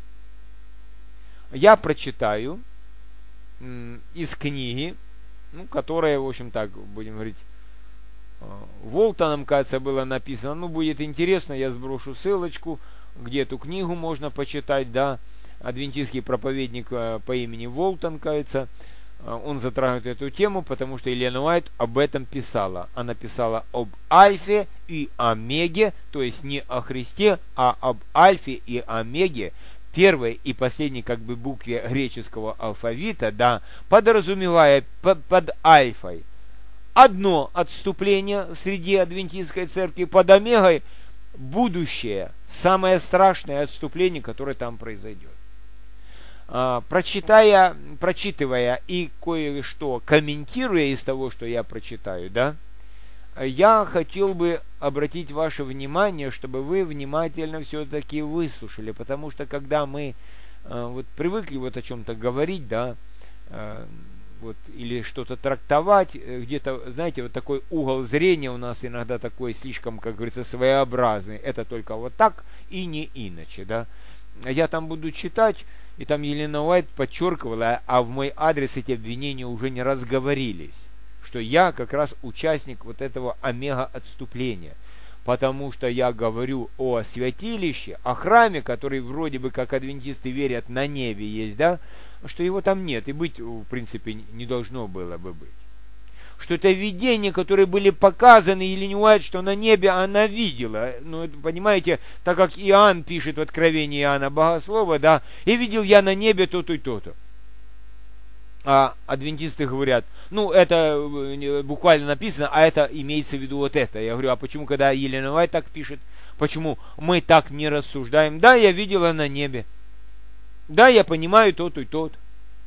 Я прочитаю из книги, ну, которая, в общем, так, будем говорить, Волтоном, кажется, было написано. Ну, будет интересно, я сброшу ссылочку, где эту книгу можно почитать, да. Адвентистский проповедник по имени Волтон, кажется, он затрагивает эту тему, потому что Елена Уайт об этом писала. Она писала об Альфе и Омеге, то есть не о Христе, а об Альфе и Омеге, первой и последней как бы букве греческого алфавита, да, подразумевая под, под Альфой одно отступление среди адвентистской церкви, под Омегой будущее, самое страшное отступление, которое там произойдет. Прочитая, прочитывая и кое-что комментируя из того, что я прочитаю, да, я хотел бы обратить ваше внимание, чтобы вы внимательно все-таки выслушали, потому что когда мы э, вот привыкли вот о чем-то говорить, да, э, вот, или что-то трактовать, где-то, знаете, вот такой угол зрения у нас иногда такой слишком, как говорится, своеобразный, это только вот так и не иначе, да. Я там буду читать, и там Елена Уайт подчеркивала, а в мой адрес эти обвинения уже не раз говорились, что я как раз участник вот этого омега-отступления, потому что я говорю о святилище, о храме, который вроде бы, как адвентисты верят, на небе есть, да, что его там нет, и быть, в принципе, не должно было бы быть. Что это видения, которые были показаны, Елене Уайт, что на небе она видела. Ну, понимаете, так как Иоанн пишет в Откровении Иоанна Богослова, да, и видел я на небе то-то и то-то. А адвентисты говорят, ну, это буквально написано, а это имеется в виду вот это. Я говорю, а почему, когда Елена Уайт так пишет, почему мы так не рассуждаем? Да, я видела на небе. Да, я понимаю то-то и то-то.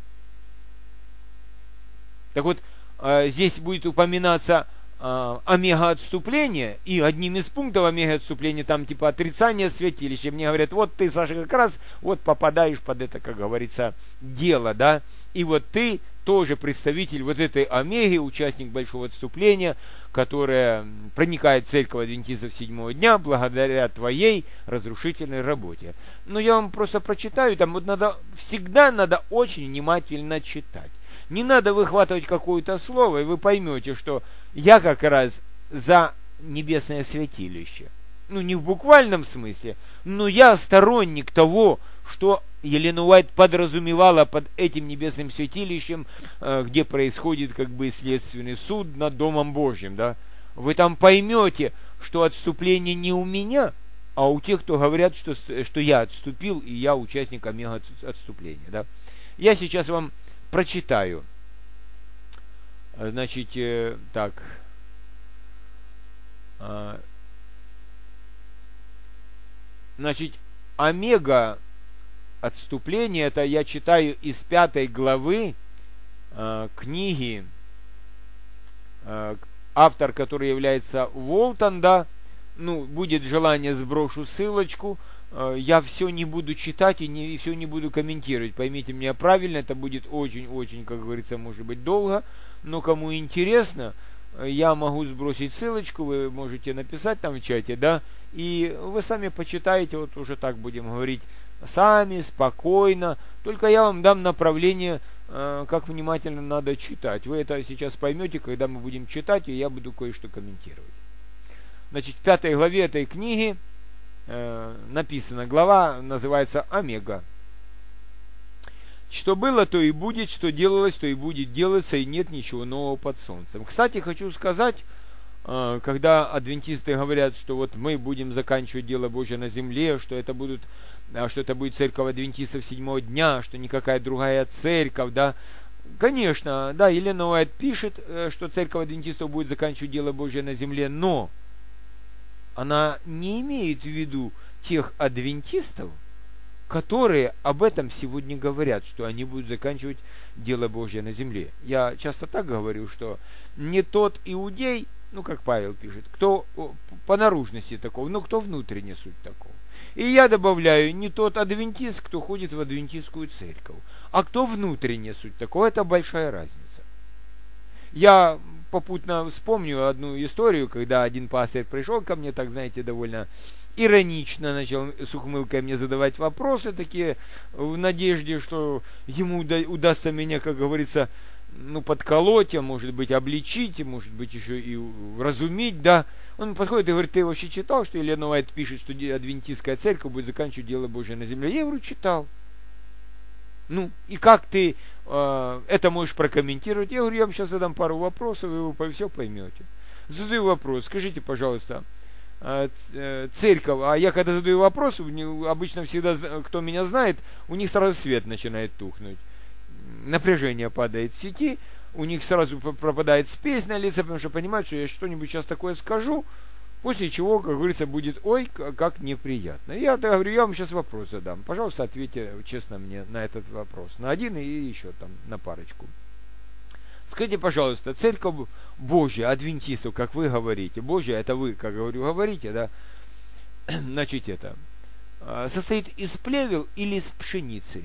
Так вот, здесь будет упоминаться э, омега-отступление, и одним из пунктов омега-отступления там типа отрицание святилища. Мне говорят, вот ты, Саша, как раз вот попадаешь под это, как говорится, дело, да, и вот ты тоже представитель вот этой омеги, участник большого отступления, которое проникает в церковь адвентистов седьмого дня благодаря твоей разрушительной работе. Но я вам просто прочитаю, там вот надо, всегда надо очень внимательно читать. Не надо выхватывать какое-то слово, и вы поймете, что я как раз за небесное святилище. Ну, не в буквальном смысле, но я сторонник того, что Елена Уайт подразумевала под этим небесным святилищем, где происходит как бы следственный суд над Домом Божьим, да. Вы там поймете, что отступление не у меня, а у тех, кто говорят, что, что я отступил, и я участник омега-отступления, да. Я сейчас вам прочитаю. Значит, э, так. Э, значит, омега отступление, это я читаю из пятой главы э, книги, э, автор, который является Волтон, да, ну, будет желание, сброшу ссылочку. Я все не буду читать и, не, и все не буду комментировать. Поймите меня правильно, это будет очень-очень, как говорится, может быть, долго. Но кому интересно, я могу сбросить ссылочку, вы можете написать там в чате, да, и вы сами почитаете, вот уже так будем говорить, сами, спокойно. Только я вам дам направление, как внимательно надо читать. Вы это сейчас поймете, когда мы будем читать, и я буду кое-что комментировать. Значит, в пятой главе этой книги написано, глава называется «Омега». Что было, то и будет, что делалось, то и будет делаться, и нет ничего нового под солнцем. Кстати, хочу сказать, когда адвентисты говорят, что вот мы будем заканчивать дело Божье на земле, что это будут, что это будет церковь адвентистов седьмого дня, что никакая другая церковь, да, конечно, да, Елена Уайт пишет, что церковь адвентистов будет заканчивать дело Божье на земле, но она не имеет в виду тех адвентистов, которые об этом сегодня говорят, что они будут заканчивать дело Божье на земле. Я часто так говорю, что не тот иудей, ну, как Павел пишет, кто по наружности такого, но кто внутренне суть такого. И я добавляю, не тот адвентист, кто ходит в адвентистскую церковь, а кто внутренне суть такого, это большая разница. Я попутно вспомню одну историю, когда один пастырь пришел ко мне, так, знаете, довольно иронично начал с ухмылкой мне задавать вопросы такие, в надежде, что ему удастся меня, как говорится, ну, подколоть, а может быть, обличить, может быть, еще и вразумить, да. Он подходит и говорит: ты вообще читал, что Елена Уайт пишет, что адвентистская церковь будет заканчивать дело Божье на земле? Я говорю: читал. Ну, и как ты э, это можешь прокомментировать? Я говорю: я вам сейчас задам пару вопросов, и вы все поймете. Задаю вопрос: скажите, пожалуйста, церковь, а я когда задаю вопрос, обычно всегда, кто меня знает, у них сразу свет начинает тухнуть, напряжение падает в сети, у них сразу пропадает спесь на лице, потому что понимают, что я что-нибудь сейчас такое скажу, после чего, как говорится, будет: ой, как неприятно. Я говорю: я вам сейчас вопрос задам, пожалуйста, ответьте честно мне на этот вопрос, на один и еще там на парочку. Скажите, пожалуйста, церковь Божья, адвентистов, как вы говорите, Божья, это вы, как говорю, говорите, да, значит, это, состоит из плевел или из пшеницы?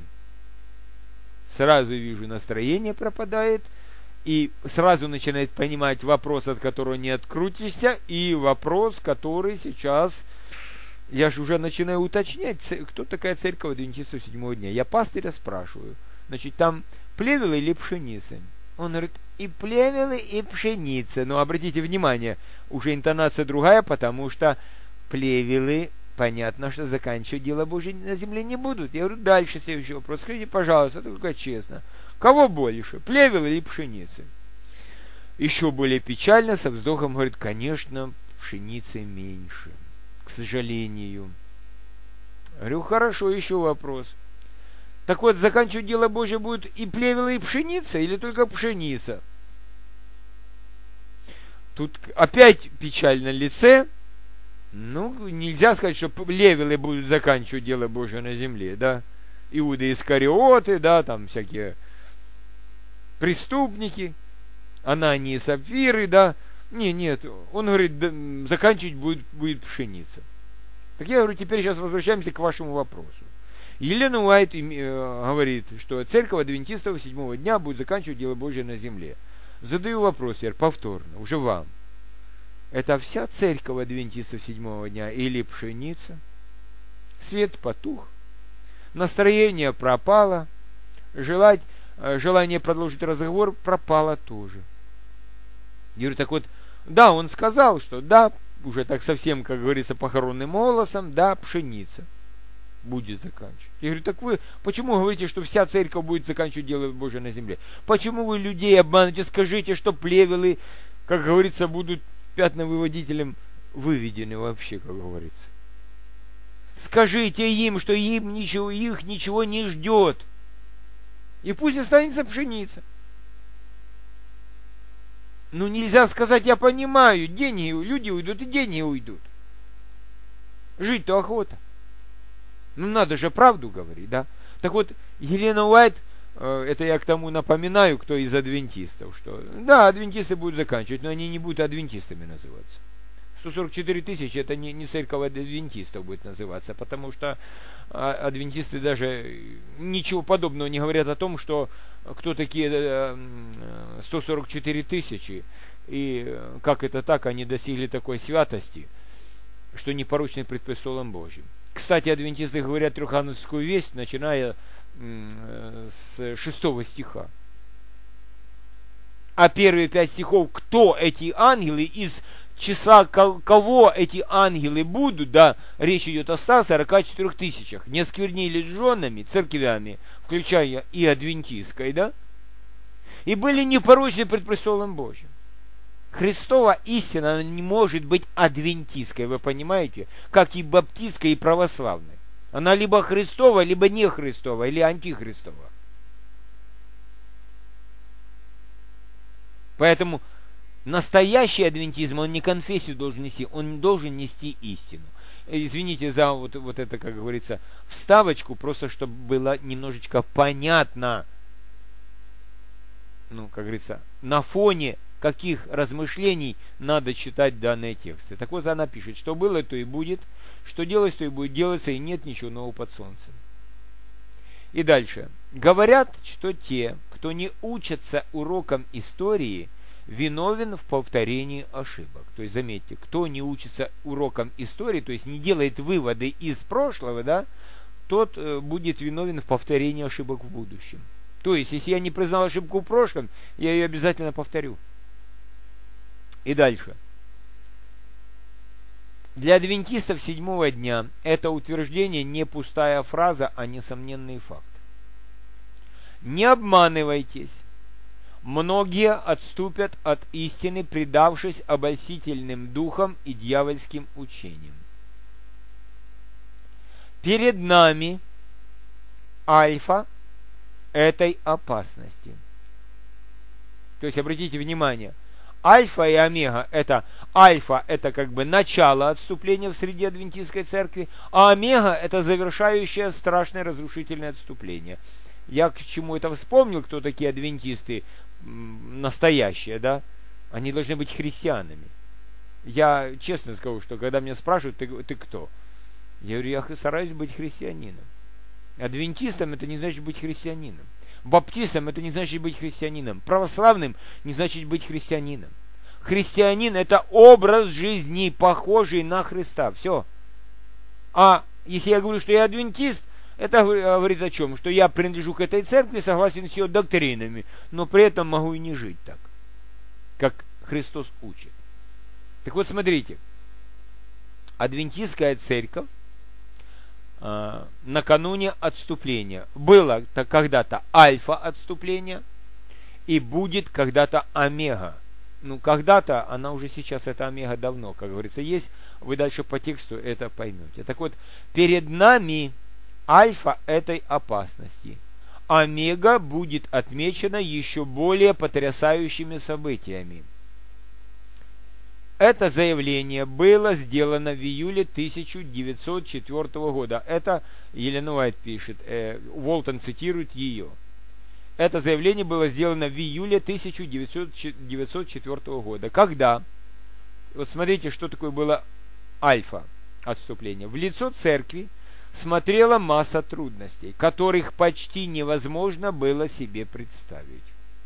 Сразу вижу, настроение пропадает, и сразу начинает понимать вопрос, от которого не открутишься, и вопрос, который сейчас, я же уже начинаю уточнять, кто такая церковь адвентистов седьмого дня. Я пастыря спрашиваю, значит, там плевел или пшеница? Он говорит: и плевелы, и пшеница. Но обратите внимание, уже интонация другая, потому что плевелы, понятно, что заканчивать дело Божье на земле не будут. Я говорю: дальше следующий вопрос. Скажите, пожалуйста, только честно, кого больше, плевелы или пшеницы? Еще более печально, со вздохом говорит: конечно, пшеницы меньше, к сожалению. Я говорю: хорошо, еще вопрос. Так вот, заканчивать дело Божье будет и плевелы, и пшеница, или только пшеница? Тут опять печаль на лице. Ну, нельзя сказать, что плевелы будут заканчивать дело Божье на земле, да? Иуда Искариоты, да, там всякие преступники, Анании и Сапфиры, да. Не, нет, он говорит: да, заканчивать будет, будет пшеница. Так я говорю: теперь сейчас возвращаемся к вашему вопросу. Елена Уайт э, говорит, что церковь адвентистов седьмого дня будет заканчивать дело Божье на земле. Задаю вопрос теперь повторно, уже вам. Это вся церковь адвентистов седьмого дня или пшеница? Свет потух, настроение пропало, желать, э, желание продолжить разговор пропало тоже. Я говорю: так вот, да, он сказал, что да, уже так совсем, как говорится, похоронным голосом, да, пшеница будет заканчивать. Я говорю: так вы почему говорите, что вся церковь будет заканчивать дело Божье на земле? Почему вы людей обманываете? Скажите, что плевелы, как говорится, будут пятновыводителем выведены вообще, как говорится. Скажите им, что им ничего, их ничего не ждет. И пусть останется пшеница. Ну, нельзя сказать: я понимаю, деньги, люди уйдут, и деньги уйдут. Жить-то охота. Ну, надо же правду говорить, да? Так вот, Елена Уайт, э, это я к тому напоминаю, кто из адвентистов, что, да, адвентисты будут заканчивать, но они не будут адвентистами называться. сто сорок четыре тысячи, это не, не церковь адвентистов будет называться, потому что а, адвентисты даже ничего подобного не говорят о том, что кто такие э, сто сорок четыре тысячи, и как это так, они достигли такой святости, что непорочны пред престолом Божьим. Кстати, адвентисты говорят трехангельскую весть, начиная э, с шестого стиха. А первые пять стихов, кто эти ангелы, из числа кого эти ангелы будут, да, речь идет о ста сорока четырёх тысячах, не осквернились женами, церквями, включая и адвентистской, да, и были непорочны пред престолом Божьим. Христова истина, она не может быть адвентистской, вы понимаете, как и баптистской, и православной. Она либо Христова, либо не Христова, или антихристова. Поэтому настоящий адвентизм, он не конфессию должен нести, он должен нести истину. Извините за вот, вот это, как говорится, вставочку, просто чтобы было немножечко понятно, ну, как говорится, на фоне каких размышлений надо читать данные тексты. Так вот, она пишет, что было, то и будет, что делать, то и будет делаться, и нет ничего нового под солнцем. И дальше. Говорят, что те, кто не учатся урокам истории, виновен в повторении ошибок. То есть, заметьте, кто не учится урокам истории, то есть не делает выводы из прошлого, да, тот э, будет виновен в повторении ошибок в будущем. То есть, если я не признал ошибку в прошлом, я ее обязательно повторю. И дальше. Для адвентистов седьмого дня это утверждение не пустая фраза, а несомненный факт. Не обманывайтесь. Многие отступят от истины, предавшись обольстительным духам и дьявольским учениям. Перед нами альфа этой опасности. То есть, обратите внимание, альфа и омега, это альфа, это как бы начало отступления в среде адвентистской церкви, а омега это завершающее страшное разрушительное отступление. Я к чему это вспомнил, кто такие адвентисты настоящие, да? Они должны быть христианами. Я честно скажу, что когда меня спрашивают, ты, ты кто? Я говорю, я стараюсь быть христианином. Адвентистом это не значит быть христианином. Баптистом это не значит быть христианином. Православным не значит быть христианином. Христианин это образ жизни, похожий на Христа. Все. А если я говорю, что я адвентист, это говорит о чем? Что я принадлежу к этой церкви, согласен с ее доктринами, но при этом могу и не жить так, как Христос учит. Так вот, смотрите. Адвентистская церковь э, накануне отступления. Было когда-то альфа отступления и будет когда-то омега. Ну, когда-то, она уже сейчас, это омега давно, как говорится, есть. Вы дальше по тексту это поймете. Так вот, перед нами альфа этой опасности. Омега будет отмечена еще более потрясающими событиями. Это заявление было сделано в июле тысяча девятьсот четвёртого года. Это Елена Уайт пишет, э, Уолтон цитирует ее. Это заявление было сделано в июле тысяча девятьсот четвёртого года. Когда? Вот смотрите, что такое было альфа отступление. В лицо церкви смотрела масса трудностей, которых почти невозможно было себе представить.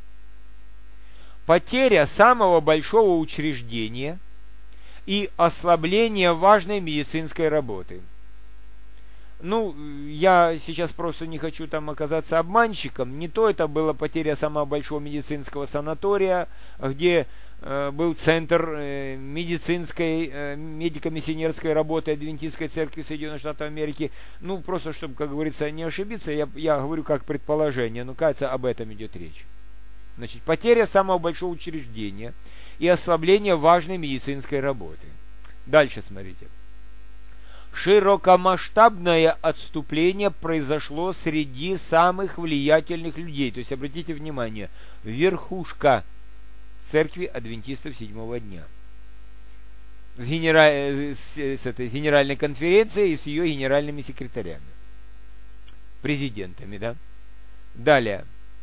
Потеря самого большого учреждения и ослабление важной медицинской работы. Ну, я сейчас просто не хочу там оказаться обманщиком. Не то это была потеря самого большого медицинского санатория, где э, был центр э, медицинской, э, медико-миссионерской работы Адвентистской церкви Соединенных Штатов Америки. Ну, просто, чтобы, как говорится, не ошибиться, я, я говорю как предположение, но, кажется, об этом идет речь. Значит, потеря самого большого учреждения и ослабление важной медицинской работы. Дальше смотрите. Широкомасштабное отступление произошло среди самых влиятельных людей. То есть, обратите внимание, верхушка церкви адвентистов седьмого дня. С, генера... с, с этой генеральной конференцией и с ее генеральными секретарями. Президентами, да? Далее.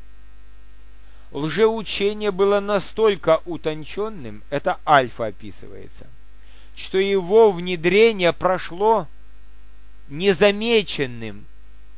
Лжеучение было настолько утонченным, это альфа описывается, что его внедрение прошло незамеченным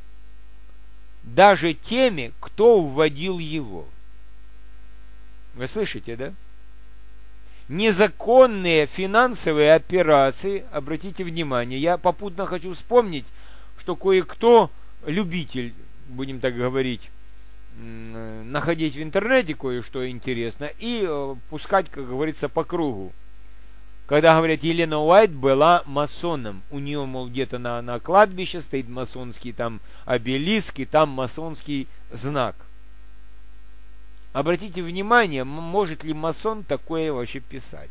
даже теми, кто вводил его. Вы слышите, да? Незаконные финансовые операции, обратите внимание, я попутно хочу вспомнить, что кое-кто, любитель, будем так говорить, находить в интернете кое-что интересно и э, пускать, как говорится, по кругу. Когда говорят, Елена Уайт была масоном, у нее, мол, где-то на, на кладбище стоит масонский там обелиск и там масонский знак. Обратите внимание, может ли масон такое вообще писать?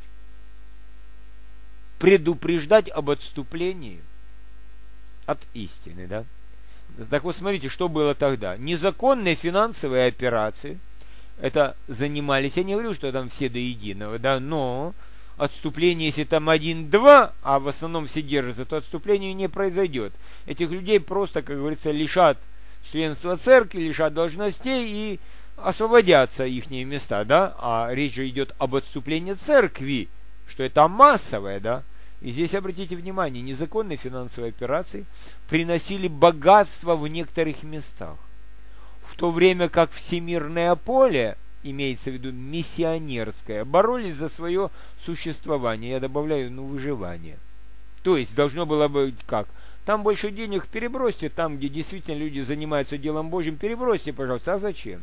Предупреждать об отступлении от истины, да? Так вот, смотрите, что было тогда. Незаконные финансовые операции, это занимались. Я не говорю, что там все до единого, да, но отступление, если там один-два, а в основном все держатся, то отступление не произойдет. Этих людей просто, как говорится, лишат членства церкви, лишат должностей и освободятся их места, да, а речь же идет об отступлении церкви, что это массовое, да. И здесь, обратите внимание, незаконные финансовые операции приносили богатство в некоторых местах, в то время как всемирное поле, имеется в виду миссионерское, боролись за свое существование, я добавляю, ну, выживание. То есть, должно было быть как? Там больше денег перебросьте, там, где действительно люди занимаются делом Божьим, перебросьте, пожалуйста. А зачем?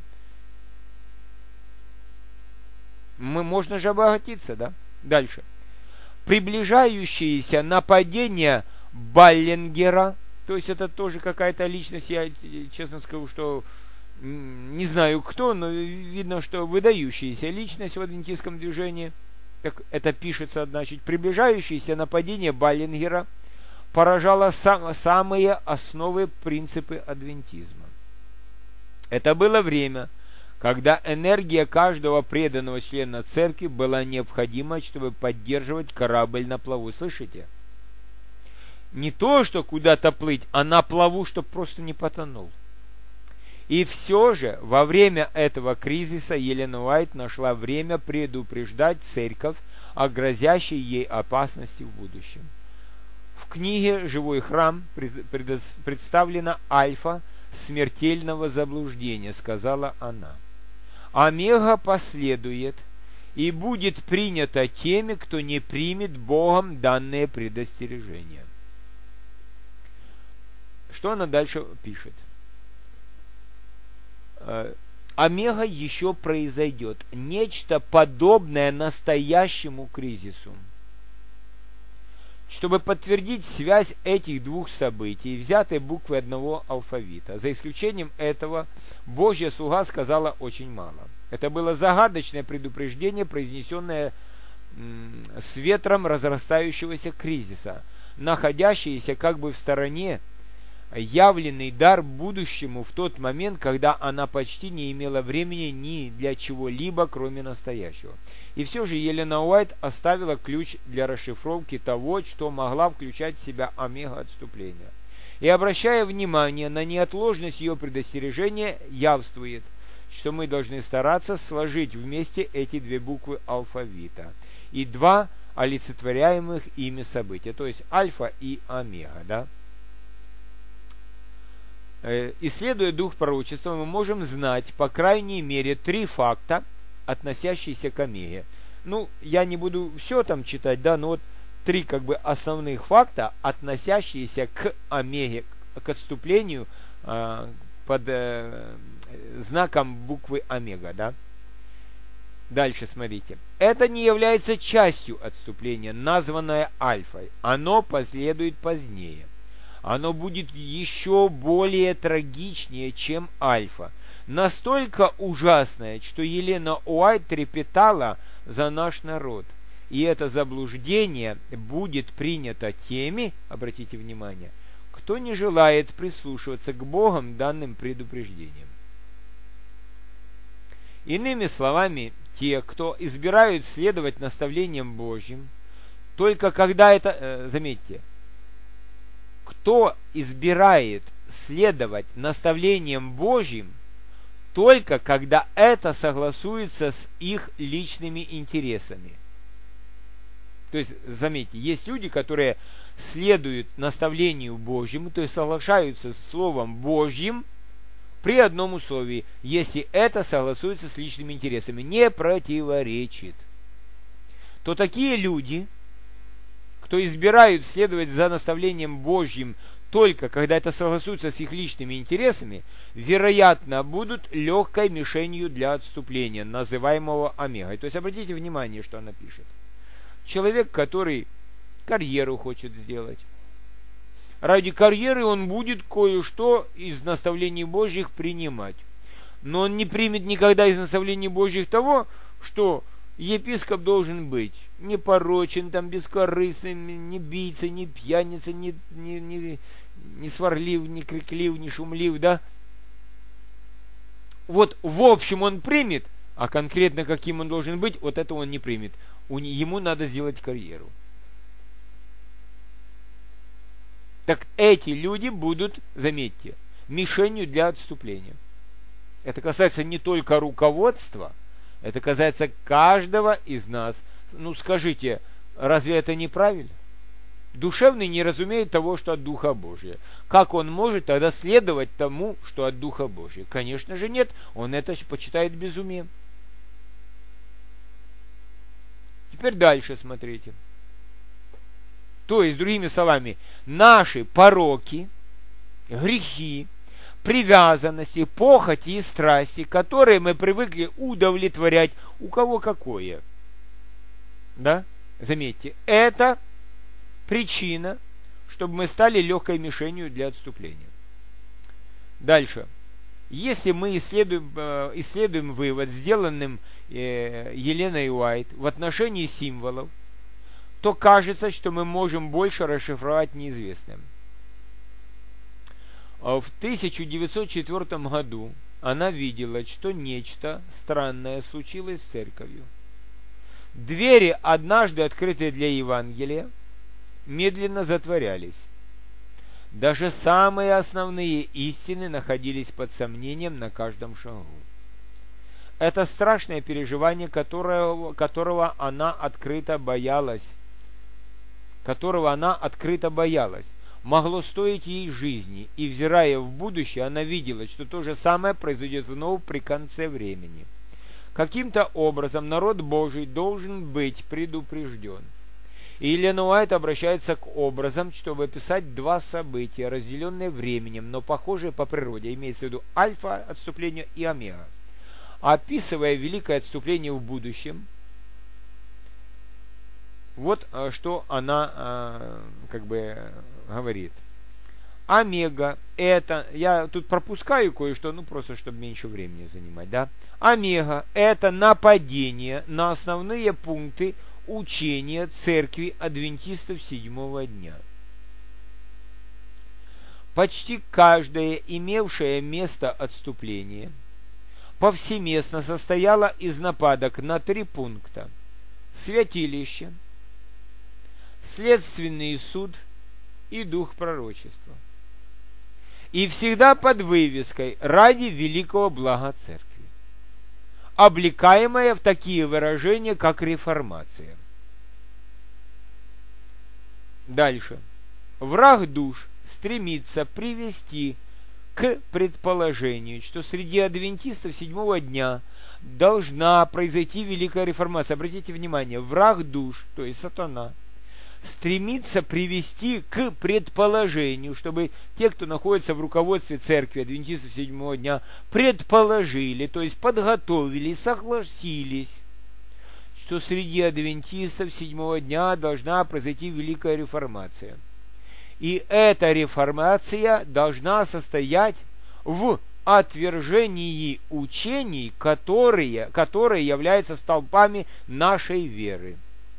Мы, можно же обогатиться, да? Дальше. Приближающиеся нападения Баллингера, то есть это тоже какая-то личность, я честно скажу, что не знаю кто, но видно, что выдающаяся личность в адвентистском движении, так это пишется, значит, приближающееся нападение Баллингера поражало сам, самые основы, принципы адвентизма. Это было время, когда энергия каждого преданного члена церкви была необходима, чтобы поддерживать корабль на плаву. Слышите? Не то, что куда-то плыть, а на плаву, чтобы просто не потонул. И все же во время этого кризиса Елена Уайт нашла время предупреждать церковь о грозящей ей опасности в будущем. В книге «Живой храм» представлена альфа смертельного заблуждения, сказала она. Омега последует и будет принята теми, кто не примет Богом данные предостережения. Что она дальше пишет? Омега еще произойдет. Нечто подобное настоящему кризису. Чтобы подтвердить связь этих двух событий, взяты буквы одного алфавита. За исключением этого, Божья слуга сказала очень мало. Это было загадочное предупреждение, произнесенное м, с ветром разрастающегося кризиса, находящееся как бы в стороне, явленный дар будущему в тот момент, когда она почти не имела времени ни для чего-либо, кроме настоящего. И все же Елена Уайт оставила ключ для расшифровки того, что могла включать в себя омега отступления. И, обращая внимание на неотложность ее предостережения, явствует, что мы должны стараться сложить вместе эти две буквы алфавита и два олицетворяемых ими события, то есть альфа и омега, да? Исследуя дух пророчества, мы можем знать, по крайней мере, три факта, относящиеся к омеге. Ну, я не буду все там читать, да, но вот три как бы основных факта, относящиеся к омеге, к отступлению э, под э, знаком буквы омега, да. Дальше смотрите. Это не является частью отступления, названное альфой. Оно последует позднее. Оно будет еще более трагичнее, чем альфа. Настолько ужасное, что Елена Уайт трепетала за наш народ. И это заблуждение будет принято теми, обратите внимание, кто не желает прислушиваться к Богом данным предупреждениям. Иными словами, те, кто избирают следовать наставлениям Божьим, только когда это, э, заметьте, кто избирает следовать наставлениям Божьим, только когда это согласуется с их личными интересами. То есть, заметьте, есть люди, которые следуют наставлению Божьему, то есть соглашаются с Словом Божьим при одном условии, если это согласуется с личными интересами, не противоречит. То такие люди, кто избирают следовать за наставлением Божьим только когда это согласуется с их личными интересами, вероятно, будут легкой мишенью для отступления, называемого омегой. То есть, обратите внимание, что она пишет. Человек, который карьеру хочет сделать. Ради карьеры он будет кое-что из наставлений Божьих принимать. Но он не примет никогда из наставлений Божьих того, что епископ должен быть непорочен, там, бескорыстным, не бийца, не пьяница, не, не, не, не сварлив, не криклив, не шумлив, да? Вот, в общем, он примет А конкретно каким он должен быть, вот это он не примет. Ему надо сделать карьеру. Так эти люди будут, заметьте, мишенью для отступления. Это касается не только руководства, это касается каждого из нас. Ну скажите, разве это неправильно? Душевный не разумеет того, что от Духа Божия. Как он может тогда следовать тому, что от Духа Божия? Конечно же нет, он это почитает безумием. Теперь дальше смотрите. То есть, другими словами, наши пороки, грехи, привязанности, похоти и страсти, которые мы привыкли удовлетворять, у кого какое. Да? Заметьте, это причина, чтобы мы стали легкой мишенью для отступления. Дальше. Если мы исследуем, исследуем вывод, сделанным Еленой Уайт в отношении символов, то кажется, что мы можем больше расшифровать неизвестное. В тысяча девятьсот четвёртом году она видела, что нечто странное случилось с церковью. Двери, однажды открытые для Евангелия, медленно затворялись. Даже самые основные истины находились под сомнением на каждом шагу. Это страшное переживание, которого, которого она открыто боялась, которого она открыто боялась, могло стоить ей жизни, и, взирая в будущее, она видела, что то же самое произойдет вновь при конце времени. Каким-то образом народ Божий должен быть предупрежден. И Елена Уайт обращается к образам, чтобы описать два события, разделенные временем, но похожие по природе, имеется в виду альфа отступление и омега. Описывая великое отступление в будущем, вот что она как бы говорит. Омега – это, я тут пропускаю кое-что, ну просто чтобы меньше времени занимать, да. Омега – это нападение на основные пункты учения церкви адвентистов седьмого дня. Почти каждое имевшее место отступление повсеместно состояло из нападок на три пункта: святилище, следственный суд и дух пророчества. И всегда под вывеской «ради великого блага церкви», облекаемая в такие выражения, как реформация. Дальше. Враг душ стремится привести к предположению, что среди адвентистов седьмого дня должна произойти великая реформация. Обратите внимание, враг душ, то есть сатана, стремится привести к предположению, чтобы те, кто находится в руководстве церкви адвентистов седьмого дня, предположили, то есть подготовили, согласились, что среди адвентистов седьмого дня должна произойти великая реформация. И эта реформация должна состоять в отвержении учений, которые, которые являются столпами нашей веры.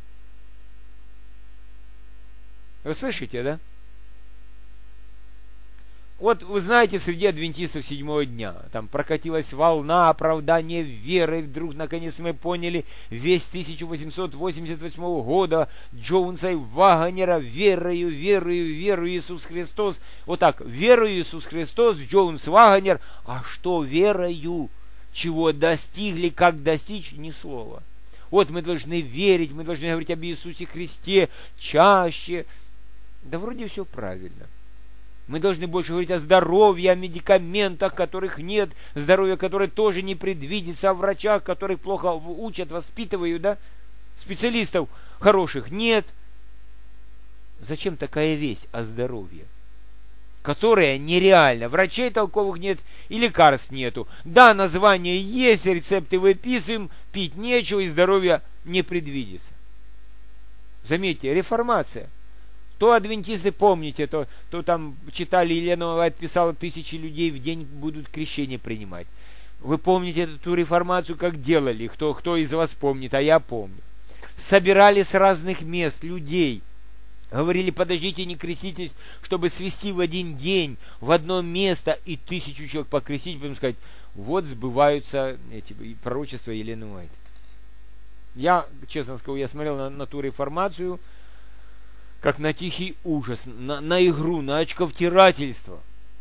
Вы слышите, да? Вот вы знаете, среди адвентистов седьмого дня там прокатилась волна оправдания верой. Вдруг, наконец, мы поняли весь тысяча восемьсот восемьдесят восьмого года Джонса и Вагонера: верою, верою, верою Иисус Христос. Вот так, верою Иисус Христос, Джонс, Вагонер. А что верою? Чего достигли, как достичь? Ни слова. Вот мы должны верить, мы должны говорить об Иисусе Христе чаще. Да вроде все правильно. Мы должны больше говорить о здоровье, о медикаментах, которых нет, здоровье, которое тоже не предвидится, о врачах, которых плохо учат, воспитывают, да? Специалистов хороших нет. Зачем такая весть о здоровье, которая нереальна? Врачей толковых нет и лекарств нету. Да, название есть, рецепты выписываем, пить нечего и здоровье не предвидится. Заметьте, реформация. То адвентисты, помните, то, то там читали, Елена Уайт писала, тысячи людей в день будут крещение принимать. Вы помните эту реформацию, как делали? Кто, кто из вас помнит, а я помню. Собирали с разных мест людей. Говорили: подождите, не креститесь, чтобы свести в один день, в одно место и тысячу человек покрестить, потом сказать: вот сбываются эти пророчества Елены Уайт. Я, честно скажу, я смотрел на, на ту реформацию, как на тихий ужас, на, на игру, на очковтирательство.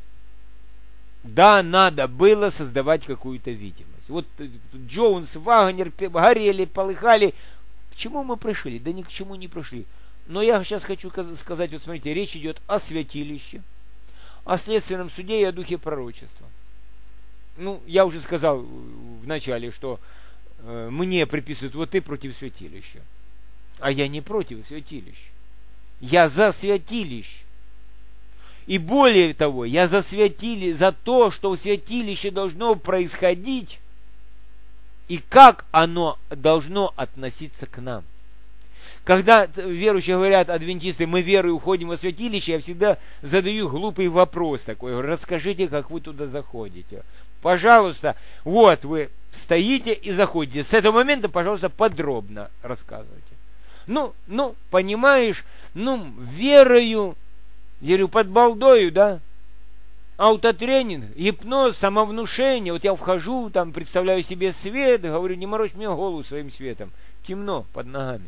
Да, надо было создавать какую-то видимость. Вот Джонс, Вагнер горели, полыхали. К чему мы пришли? Да ни к чему не пришли. Но я сейчас хочу сказать, вот смотрите, речь идет о святилище, о следственном суде и о духе пророчества. Ну, я уже сказал в начале, что э, мне приписывают, вот ты против святилища. А я не против святилища. Я за святилище. И более того, я за святилище, за то, что в святилище должно происходить, и как оно должно относиться к нам. Когда верующие говорят, адвентисты, мы верой уходим во святилище, я всегда задаю глупый вопрос такой. Расскажите, как вы туда заходите. Пожалуйста, вот вы стоите и заходите. С этого момента, пожалуйста, подробно рассказывайте. Ну, ну, понимаешь, ну, верою, я говорю, под балдою, да, аутотренинг, гипноз, самовнушение. Вот я вхожу, там, представляю себе свет, говорю, не морочь мне голову своим светом. Темно под ногами.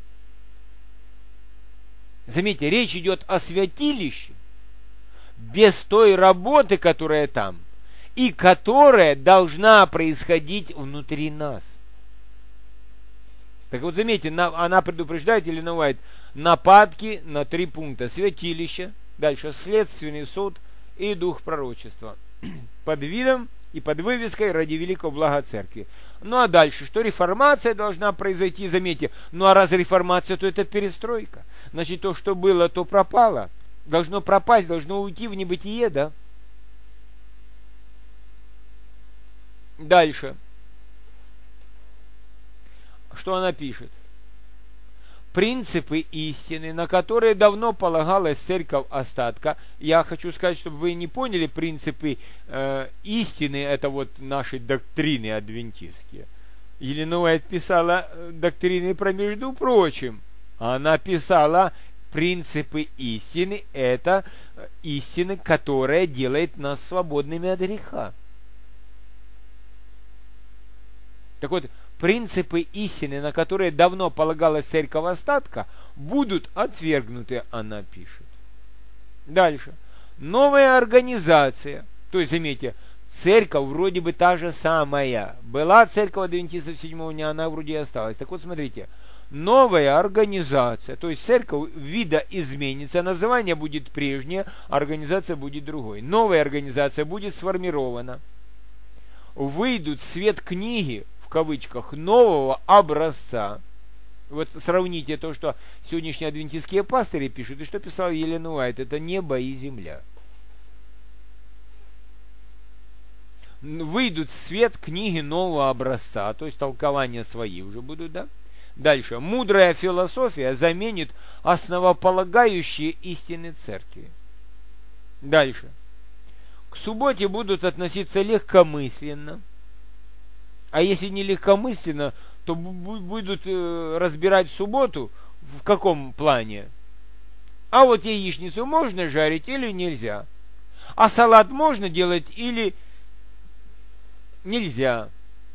Заметьте, речь идет о святилище, без той работы, которая там, и которая должна происходить внутри нас. Так вот, заметьте, она предупреждает, или называет, нападки на три пункта. Святилище, дальше следственный суд и дух пророчества. Под видом и под вывеской ради великого блага церкви. Ну а дальше, что реформация должна произойти, заметьте, ну а раз реформация, то это перестройка. Значит, то, что было, то пропало. Должно пропасть, должно уйти в небытие, да? Дальше. Что она пишет? Принципы истины, на которые давно полагалась церковь остатка. Я хочу сказать, чтобы вы не поняли, принципы э, истины, это вот наши доктрины адвентистские. Елена Уайт писала доктрины про между прочим. Она писала принципы истины, это истина, которая делает нас свободными от греха. Так вот, принципы истины, на которые давно полагалась церковь остатка, будут отвергнуты, она пишет. Дальше. Новая организация. То есть, заметьте, церковь вроде бы та же самая. Была церковь адвентистов седьмого дня, она вроде и осталась. Так вот, смотрите. Новая организация. То есть, церковь вида изменится, название будет прежнее, организация будет другой. Новая организация будет сформирована. Выйдут в свет книги, в кавычках, нового образца. Вот сравните то, что сегодняшние адвентистские пастыри пишут, и что писал Елена Уайт. Это небо и земля. Выйдут в свет книги нового образца, то есть толкования свои уже будут, да? Дальше. Мудрая философия заменит основополагающие истины церкви. Дальше. К субботе будут относиться легкомысленно. А если не легкомысленно, то будут разбирать субботу в каком плане? А вот яичницу можно жарить или нельзя? А салат можно делать или нельзя?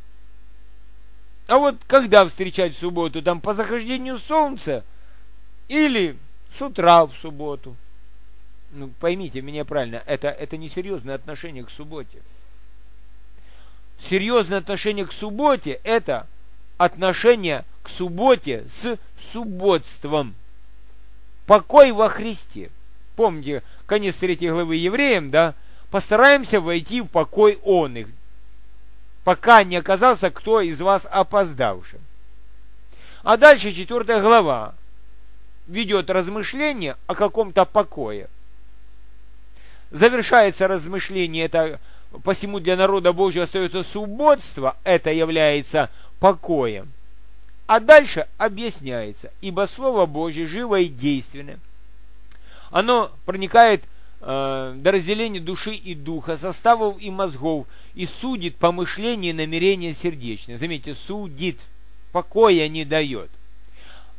А вот когда встречать субботу? Там по захождению солнца или с утра в субботу? Ну, поймите меня правильно, это, это не серьезное отношение к субботе. Серьезное отношение к субботе – это отношение к субботе с субботством. Покой во Христе. Помните, конец третьей главы Евреям, да? Постараемся войти в покой он их, пока не оказался кто из вас опоздавшим. А дальше четвертая глава ведет размышление о каком-то покое. Завершается размышление, это посему для народа Божьего остается субботство, это является покоем. А дальше объясняется, ибо Слово Божье живо и действенно. Оно проникает э, до разделения души и духа, составов и мозгов, и судит помышления и намерения сердечные. Заметьте, судит, покоя не дает.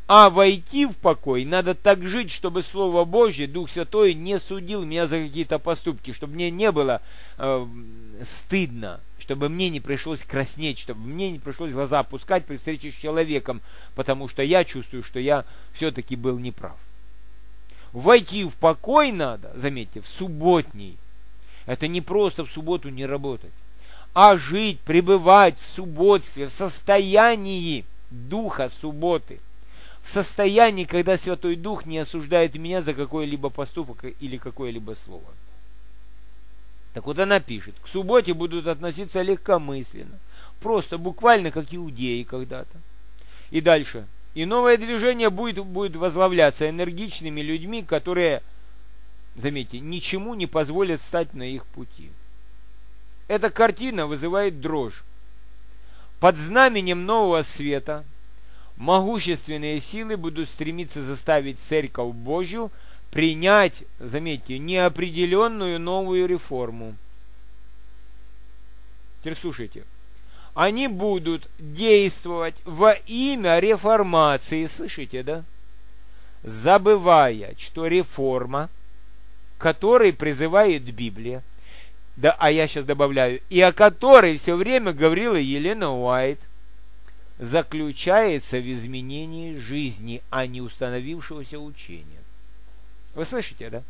А войти в покой надо так жить, чтобы Слово Божье, Дух Святой не судил меня за какие-то поступки, чтобы мне не было э, стыдно, чтобы мне не пришлось краснеть, чтобы мне не пришлось глаза опускать при встрече с человеком, потому что я чувствую, что я все-таки был неправ. Войти в покой надо, заметьте, в субботний. Это не просто в субботу не работать, а жить, пребывать в субботстве, в состоянии духа субботы. В состоянии, когда Святой Дух не осуждает меня за какой-либо поступок или какое-либо слово. Так вот она пишет, к субботе будут относиться легкомысленно, просто буквально как иудеи когда-то. И дальше. И новое движение будет, будет возглавляться энергичными людьми, которые, заметьте, ничему не позволят стать на их пути. Эта картина вызывает дрожь. Под знаменем нового света могущественные силы будут стремиться заставить Церковь Божью принять, заметьте, неопределенную новую реформу. Теперь слушайте. Они будут действовать во имя реформации, слышите, да? Забывая, что реформа, к которой призывает Библия, да, а я сейчас добавляю, и о которой все время говорила Елена Уайт, заключается в изменении жизни, а не установившегося учения. Вы слышите, да?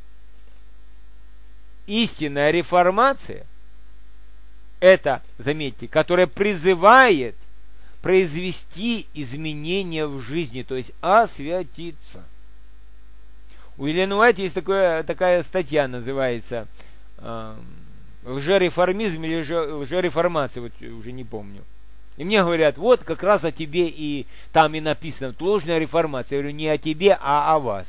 Истинная реформация – это, заметьте, которая призывает произвести изменения в жизни, то есть освятиться. У Елены Уайт есть такое, такая статья, называется э, «Лжереформизм» или «Лжереформация», вот уже не помню. И мне говорят, вот как раз о тебе и там и написано, ложная реформация. Я говорю, не о тебе, а о вас.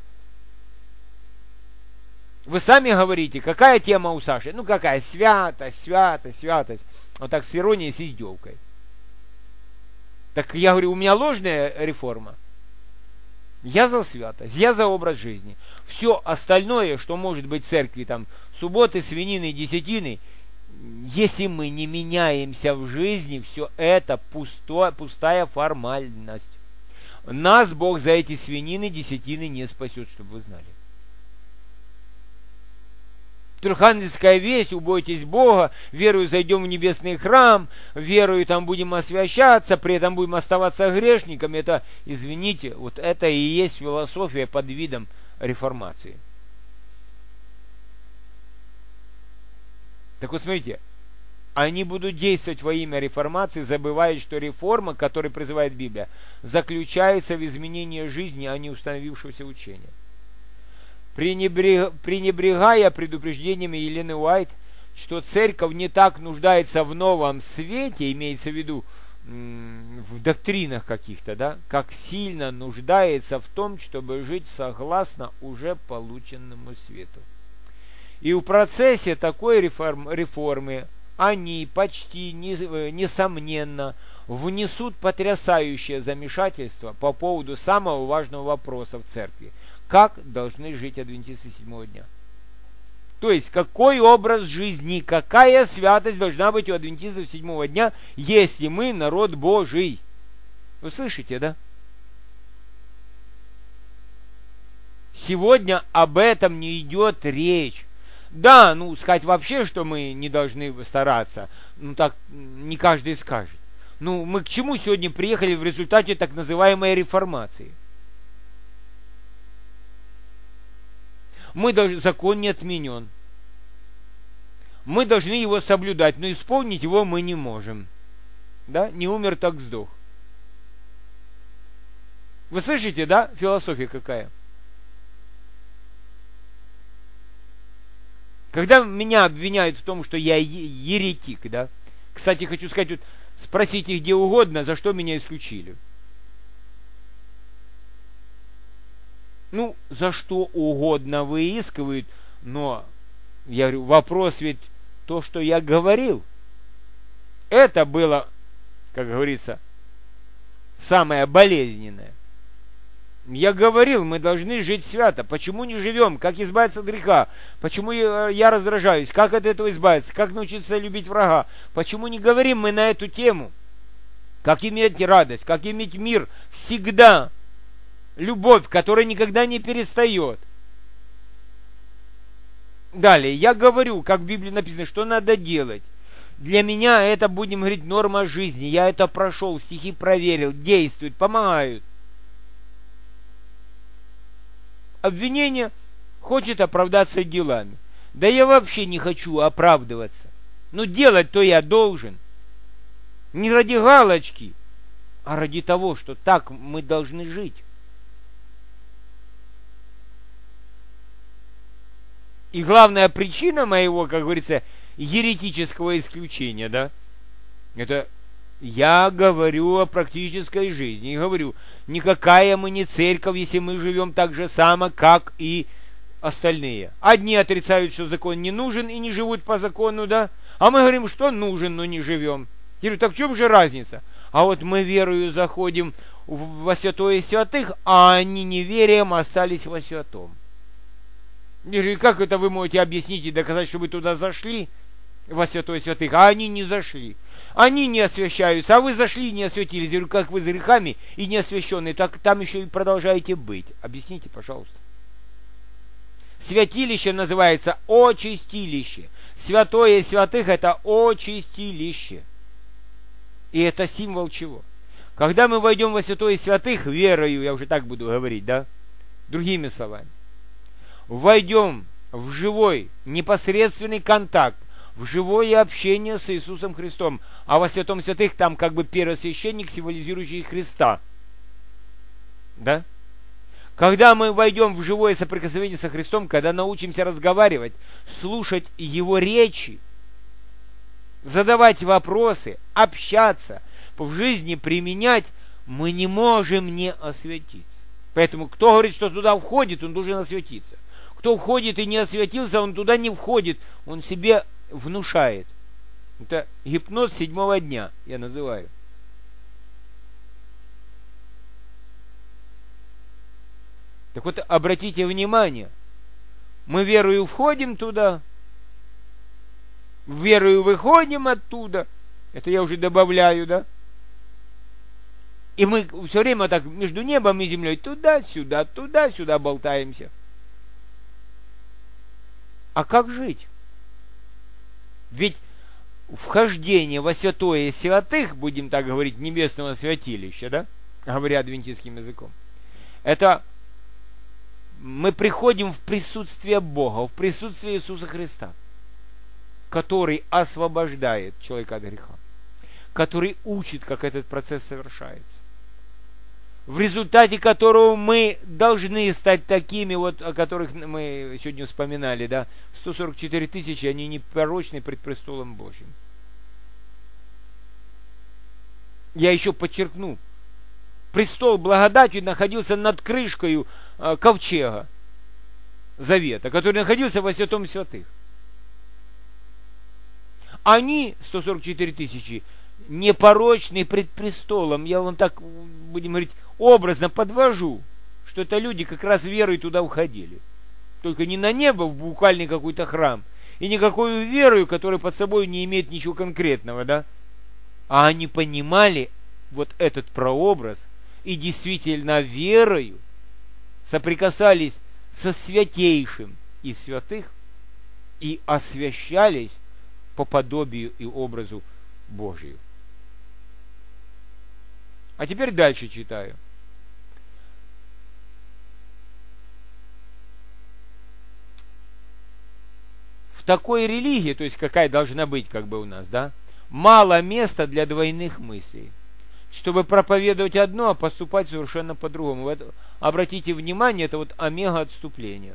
Вы сами говорите, какая тема у Саши? Ну какая? Святость, святость, святость. Вот так с иронией, с издевкой. Так я говорю, у меня ложная реформа. Я за святость, я за образ жизни. Все остальное, что может быть в церкви, там, субботы, свинины, десятины, если мы не меняемся в жизни, все это пусто, пустая формальность. Нас Бог за эти свинины, десятины не спасет, чтобы вы знали. Трехангельская весть, убойтесь Бога, верою зайдем в небесный храм, верою там будем освящаться, при этом будем оставаться грешниками. Это, извините, вот это и есть философия под видом реформации. Так вот смотрите, они будут действовать во имя реформации, забывая, что реформа, которую призывает Библия, заключается в изменении жизни, а не установившегося учения. Пренебрег... Пренебрегая предупреждениями Елены Уайт, что церковь не так нуждается в новом свете, имеется в виду м- в доктринах каких-то, да, как сильно нуждается в том, чтобы жить согласно уже полученному свету. И в процессе такой реформ, реформы они почти несомненно внесут потрясающее замешательство по поводу самого важного вопроса в церкви. Как должны жить адвентисты седьмого дня? То есть, какой образ жизни, какая святость должна быть у адвентистов седьмого дня, если мы народ Божий? Вы слышите, да? Сегодня об этом не идет речь. Да, ну, сказать вообще, что мы не должны стараться, ну, так не каждый скажет. Ну, мы к чему сегодня приехали в результате так называемой реформации? Мы должны, закон не отменен. Мы должны его соблюдать, но исполнить его мы не можем. Да? Не умер, так сдох. Вы слышите, да, философия какая? Когда меня обвиняют в том, что я еретик, да, кстати, хочу сказать, вот, спросите где угодно, за что меня исключили. Ну, за что угодно выискивают, но, я говорю, вопрос ведь то, что я говорил. Это было, как говорится, самое болезненное. Я говорил, мы должны жить свято. Почему не живем? Как избавиться от греха? Почему я раздражаюсь? Как от этого избавиться? Как научиться любить врага? Почему не говорим мы на эту тему? как иметь радость, как иметь мир всегда, любовь, которая никогда не перестает. Далее, я говорю, как в Библии написано, что надо делать. Для меня это, будем говорить, норма жизни. Я это прошел, стихи проверил, действуют, помогают. Обвинение хочет оправдаться делами. Да я вообще не хочу оправдываться. Но делать-то я должен. Не ради галочки, а ради того, что так мы должны жить. И главная причина моего, как говорится, еретического исключения, да, это я говорю о практической жизни. И говорю, никакая мы не церковь, если мы живем так же само, как и остальные. Одни отрицают, что закон не нужен и не живут по закону, да, а мы говорим, что нужен, но не живем. Я говорю, так в чем же разница? А вот мы верою заходим во святое святых, а они неверием остались во святом. Я говорю, как это вы можете объяснить и доказать, что вы туда зашли, во святое святых, а они не зашли? Они не освящаются, а вы зашли и не освятились. Я говорю, как вы с грехами и не освященные, так там еще и продолжаете быть. Объясните, пожалуйста. Святилище называется очистилище. Святое святых это очистилище. И это символ чего? Когда мы войдем во святое святых верою, я уже так буду говорить, да? Другими словами. Войдем в живой, непосредственный контакт, в живое общение с Иисусом Христом. А во святом святых там как бы первосвященник, символизирующий Христа. Да? Когда мы войдем в живое соприкосновение со Христом, когда научимся разговаривать, слушать Его речи, задавать вопросы, общаться, в жизни применять, мы не можем не освятиться. Поэтому кто говорит, что туда входит, он должен освятиться. Кто входит и не освятился, он туда не входит, он себе внушает. Это гипноз седьмого дня, я называю. Так вот, обратите внимание, мы верою входим туда, верою выходим оттуда, это я уже добавляю, да? И мы все время так между небом и землей туда-сюда, туда-сюда болтаемся. А как жить? Ведь вхождение во святое святых, будем так говорить, небесного святилища, да, говоря адвентистским языком, это мы приходим в присутствие Бога, в присутствие Иисуса Христа, который освобождает человека от греха, который учит, как этот процесс совершается, в результате которого мы должны стать такими, вот, о которых мы сегодня вспоминали, да, сто сорок четыре тысячи, они непорочны пред престолом Божьим. Я еще подчеркну, престол благодати находился над крышкой э, ковчега завета, который находился во святом святых. Они, сто сорок четыре тысячи, непорочны пред престолом. Я вам так, будем говорить, образно подвожу, что это люди как раз верой туда уходили. Только не на небо, в буквальный какой-то храм, и никакой верою, которая под собой не имеет ничего конкретного, да? А они понимали вот этот прообраз, и действительно верою соприкасались со святейшим из святых и освящались по подобию и образу Божию. А теперь дальше читаю. В такой религии, то есть какая должна быть как бы у нас, да, мало места для двойных мыслей. Чтобы проповедовать одно, а поступать совершенно по-другому. Это, обратите внимание, это вот омега отступления.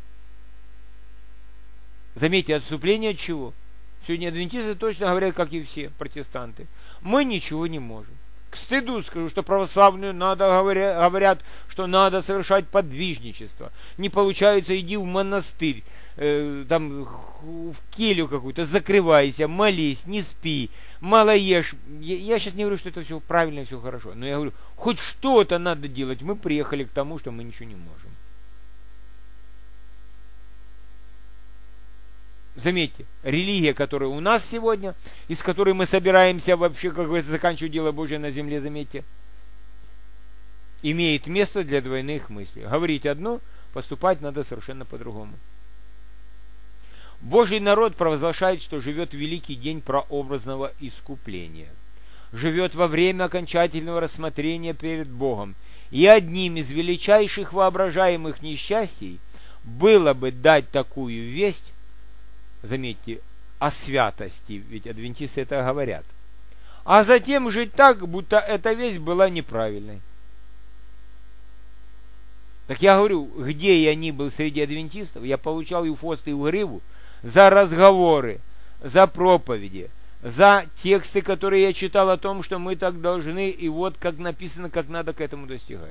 Заметьте, отступление от чего? Сегодня адвентисты точно говорят, как и все протестанты. Мы ничего не можем. К стыду скажу, что православные надо, говоря, говорят, что надо совершать подвижничество. Не получается, иди в монастырь, э, там в келью какую-то, закрывайся, молись, не спи, мало ешь. Я, я сейчас не говорю, что это все правильно, все хорошо, но я говорю, хоть что-то надо делать. Мы приехали к тому, что мы ничего не можем. заметьте, религия, которая у нас сегодня, из которой мы собираемся вообще, как говорится, заканчивать дело Божие на земле, заметьте, имеет место для двойных мыслей. Говорить одно, поступать надо совершенно по-другому. Божий народ провозглашает, что живет великий день прообразного искупления. Живет во время окончательного рассмотрения перед Богом. И одним из величайших воображаемых несчастий было бы дать такую весть, заметьте, о святости, ведь адвентисты это говорят, а затем жить так, будто эта весть была неправильной. Так я говорю, где я ни был среди адвентистов, я получал и в хвост, и в гриву за разговоры, за проповеди, за тексты, которые я читал о том, что мы так должны, и вот как написано, как надо к этому достигать.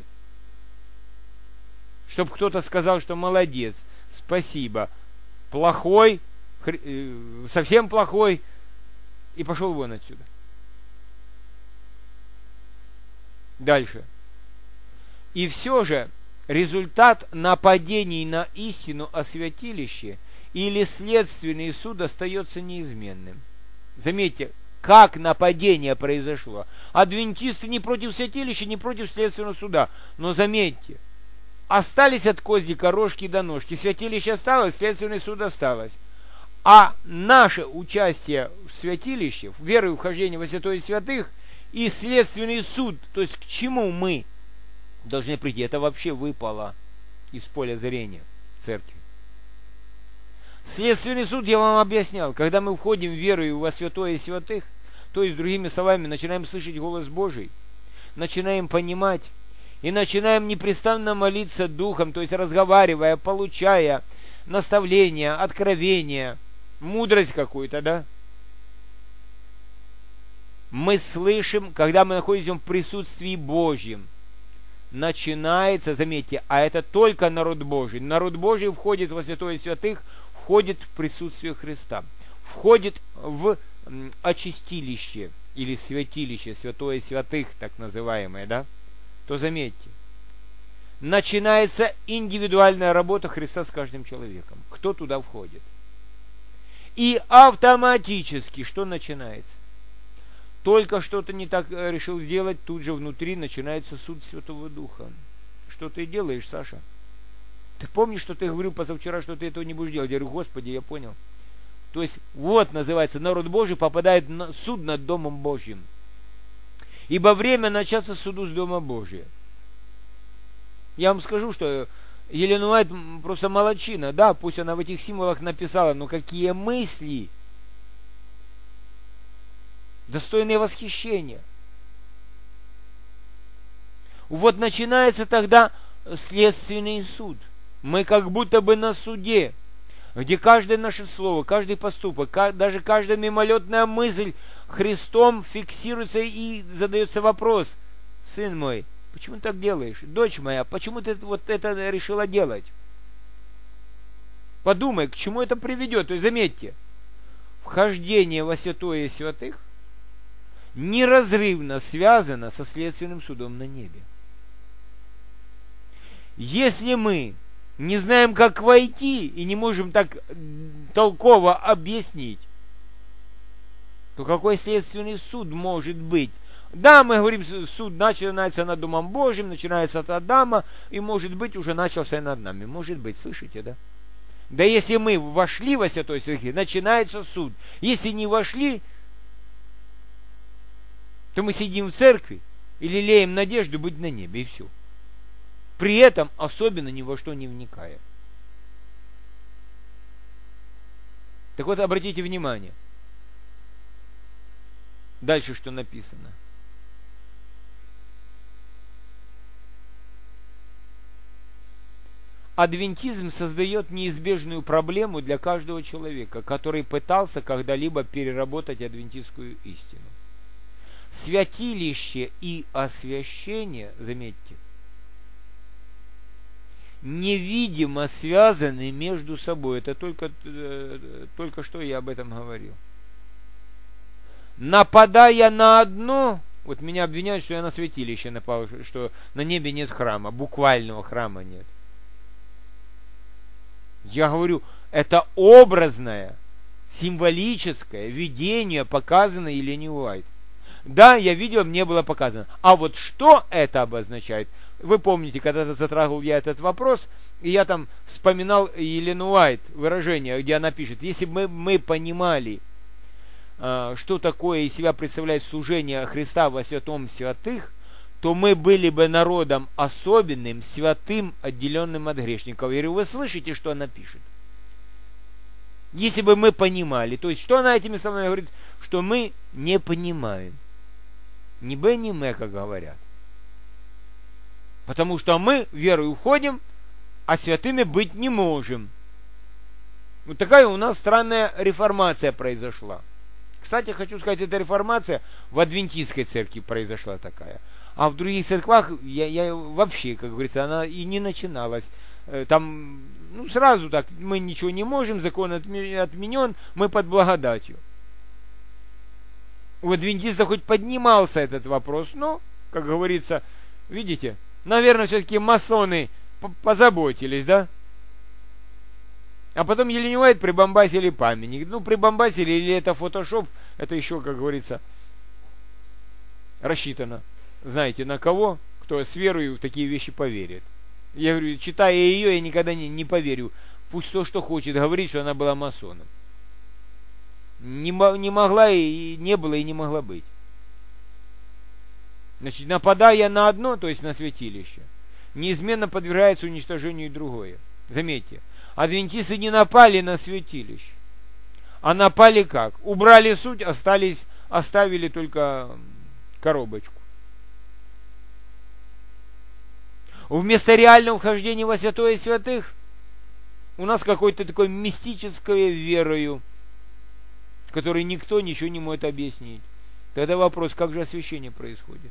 Чтобы кто-то сказал, что молодец, спасибо, плохой, совсем плохой, и пошел вон отсюда. Дальше. И все же результат нападений на истину о святилище или следственный суд остается неизменным. Заметьте, как нападение произошло. Адвентисты не против святилища, не против следственного суда. Но заметьте, остались от козлика рожки до ножки. Святилище осталось, следственный суд осталось. А наше участие в святилище, в веру и вхождение во святое святых и следственный суд, то есть к чему мы должны прийти, это вообще выпало из поля зрения церкви. Следственный суд я вам объяснял. Когда мы входим в веру и во святое святых, то есть, другими словами, начинаем слышать голос Божий, начинаем понимать и начинаем непрестанно молиться Духом, то есть разговаривая, получая наставления, откровения, мудрость какую-то, да? Мы слышим, когда мы находимся в присутствии Божьем, начинается, заметьте, а это только народ Божий. Народ Божий входит во святое святых, входит в присутствие Христа, входит в очистилище или святилище, святое святых, так называемое, да? То заметьте, начинается индивидуальная работа Христа с каждым человеком. Кто туда входит? И автоматически что начинается? Только что-то не так решил сделать, тут же внутри начинается суд Святого Духа. Что ты делаешь, Саша? Ты помнишь, что ты говорил позавчера, что ты этого не будешь делать? Я говорю, Господи, я понял. То есть, вот называется, народ Божий попадает на суд над Домом Божьим. Ибо время начаться суду с Дома Божия. Я вам скажу, что Елена Уайт просто молодчина. Да, пусть она в этих символах написала, но какие мысли, достойные восхищения. Вот начинается тогда следственный суд. Мы как будто бы на суде, где каждое наше слово, каждый поступок, даже каждая мимолетная мысль Христом фиксируется и задается вопрос: сын мой, почему ты так делаешь? Дочь моя, почему ты вот это решила делать? Подумай, к чему это приведет. То есть, заметьте, вхождение во святое святых неразрывно связано со следственным судом на небе. Если мы не знаем, как войти, и не можем так толково объяснить, то какой следственный суд может быть? Да, мы говорим, суд начинается над Домом Божьим, начинается от Адама, и, может быть, уже начался над нами. Может быть, слышите, да? Да если мы вошли во святое святых, начинается суд. Если не вошли, то мы сидим в церкви и лелеем надежду быть на небе, и все. При этом особенно ни во что не вникая. Так вот, обратите внимание. Дальше что написано. Адвентизм создает неизбежную проблему для каждого человека, который пытался когда-либо переработать адвентистскую истину. Святилище и освящение, заметьте, невидимо связаны между собой. Это только, только что я об этом говорил. Нападая на одно, вот меня обвиняют, что я на святилище напал, что на небе нет храма, буквального храма нет. Я говорю, это образное символическое видение, показано Елене Уайт. Да, я видел, мне было показано. А вот что это обозначает? Вы помните, когда-то затрагивал я этот вопрос, и я там вспоминал Елену Уайт выражение, где она пишет: если бы мы, мы понимали, э, что такое из себя представляет служение Христа во святом святых, то мы были бы народом особенным, святым, отделенным от грешников. Я говорю, вы слышите, что она пишет? Если бы мы понимали, то есть что она этими словами говорит? Что мы не понимаем. Ни Б, ни М, как говорят. Потому что мы верой уходим, а святыми быть не можем. Вот такая у нас странная реформация произошла. Кстати, хочу сказать, эта реформация в адвентистской церкви произошла такая. А в других церквах я, я вообще, как говорится, она и не начиналась. Там, ну, сразу так, мы ничего не можем, закон отменен, мы под благодатью. У адвентистов хоть поднимался этот вопрос, но, как говорится, видите, наверное, все-таки масоны позаботились, да? А потом Елене Уайт прибамбасили памятник. Ну, прибамбасили, или это фотошоп, это еще, как говорится, рассчитано. Знаете, на кого, кто с верой в такие вещи поверит. Я говорю, читая ее, я никогда не, не поверю. Пусть то, что хочет, говорит, что она была масоном. Не, не могла и не было, и не могла быть. Значит, нападая на одно, то есть на святилище, неизменно подвергается уничтожению и другое. Заметьте, адвентисты не напали на святилище, а напали как? Убрали суть, остались, оставили только коробочку. Вместо реального вхождения во святое святых у нас какое-то такое мистическое верою, которое никто ничего не может объяснить. Тогда вопрос, как же освящение происходит?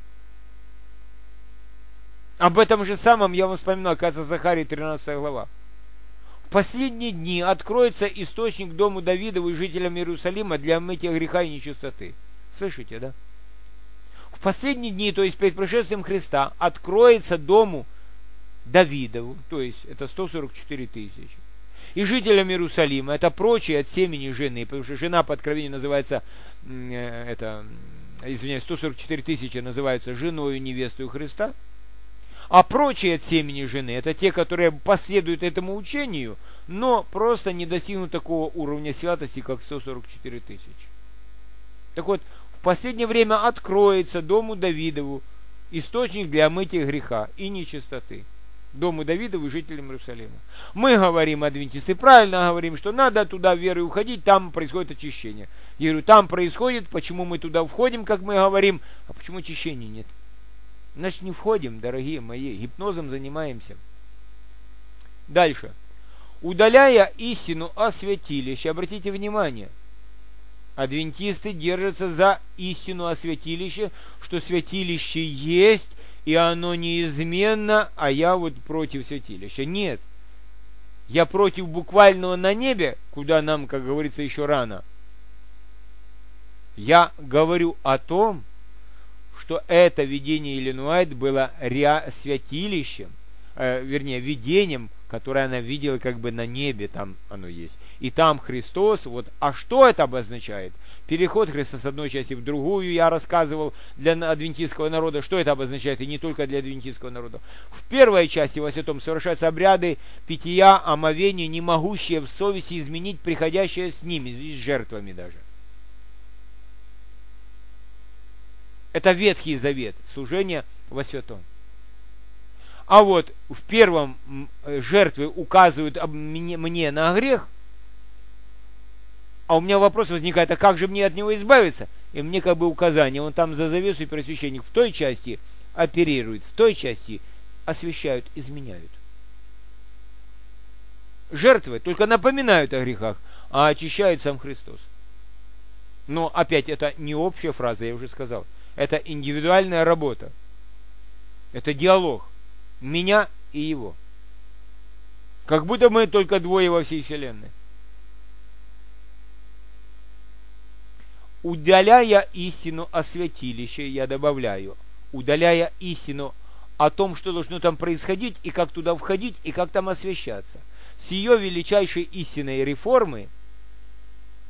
Об этом же самом я вам вспоминал, кажется, Захарии тринадцатая глава. В последние дни откроется источник дому Давидову и жителям Иерусалима для омытия греха и нечистоты. Слышите, да? В последние дни, то есть перед пришествием Христа, откроется дому Давидову, то есть это сто сорок четыре тысячи. И жителям Иерусалима, это прочие от семени жены, потому что жена по откровению называется, э, это, извиняюсь, сто сорок четыре тысячи называются женою невестою Христа, а прочие от семени жены, это те, которые последуют этому учению, но просто не достигнут такого уровня святости, как сто сорок четыре тысячи. Так вот, в последнее время откроется дому Давидову источник для омытия греха и нечистоты. Дому Давидову и жителям Иерусалима. Мы говорим, адвентисты, правильно говорим, что надо туда верой уходить, там происходит очищение. Я говорю, там происходит, почему мы туда входим, как мы говорим, а почему очищения нет? Значит, не входим, дорогие мои, гипнозом занимаемся. Дальше. Удаляя истину о святилище, обратите внимание, адвентисты держатся за истину о святилище, что святилище есть, и оно неизменно, а я вот против святилища. Нет. Я против буквального на небе, куда нам, как говорится, еще рано. Я говорю о том, что это видение Елены Уайт было ре- святилищем, э, вернее, видением, которое она видела как бы на небе, там оно есть. И там Христос, вот, а что это обозначает? Переход Христа с одной части в другую, я рассказывал для адвентистского народа, что это обозначает, и не только для адвентистского народа. В первой части во святом совершаются обряды питья, омовения, не могущие в совести изменить приходящее с ними, с жертвами даже. Это Ветхий Завет, служение во святом. А вот в первом жертвы указывают мне, мне на грех, а у меня вопрос возникает, а как же мне от него избавиться? И мне как бы указание, он там за завесу и первосвященник в той части оперирует, в той части освящают, изменяют. Жертвы только напоминают о грехах, а очищает сам Христос. Но опять это не общая фраза, я уже сказал. Это индивидуальная работа. Это диалог меня и его. Как будто мы только двое во всей вселенной. Удаляя истину о святилище, я добавляю, удаляя истину о том, что должно там происходить, и как туда входить, и как там освящаться. С ее величайшей истинной реформы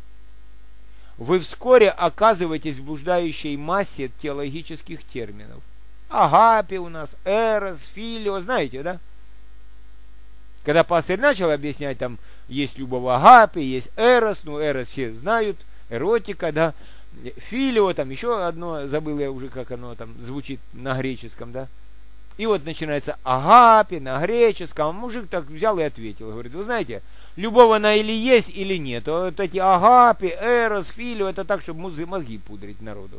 вы вскоре оказываетесь в блуждающей массе теологических терминов. Агапе у нас, эрос, филио, знаете, да? Когда пастырь начал объяснять, там есть любовь агапе, есть эрос, ну эрос все знают, эротика, да, филио, там еще одно, забыл я уже, как оно там звучит на греческом, да. И вот начинается агапе на греческом, а мужик так взял и ответил, говорит, вы знаете, любовь она или есть, или нет. Вот эти агапе, эрос, филио, это так, чтобы мозги пудрить народу.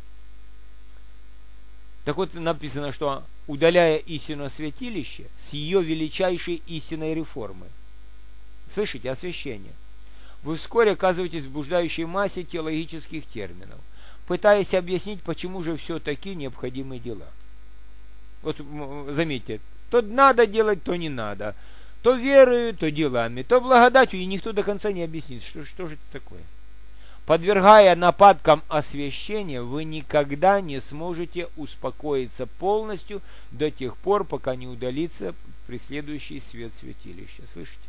Так вот написано, что удаляя истину святилища с ее величайшей истинной реформы. Слышите, освящение. Вы вскоре оказываетесь в блуждающей массе теологических терминов, пытаясь объяснить, почему же все-таки необходимы дела. Вот заметьте, то надо делать, то не надо. То верою, то делами, то благодатью, и никто до конца не объяснит, что, что же это такое. Подвергая нападкам освящения, вы никогда не сможете успокоиться полностью до тех пор, пока не удалится преследующий свет святилища. Слышите?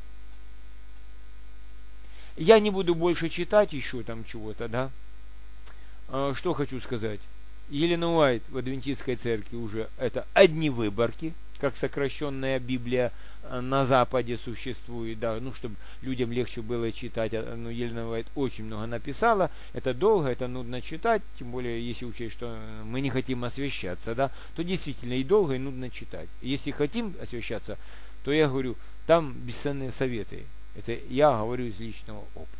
Я не буду больше читать еще там чего-то, да? А, что хочу сказать. Елена Уайт в Адвентистской церкви уже это одни выборки, как сокращенная Библия на Западе существует, да, ну, чтобы людям легче было читать. Ну, Елена Уайт очень много написала, это долго, это нудно читать, тем более, если учесть, что мы не хотим освящаться, да, то действительно и долго, и нудно читать. Если хотим освящаться, то я говорю, там бесценные советы. Это я говорю из личного опыта.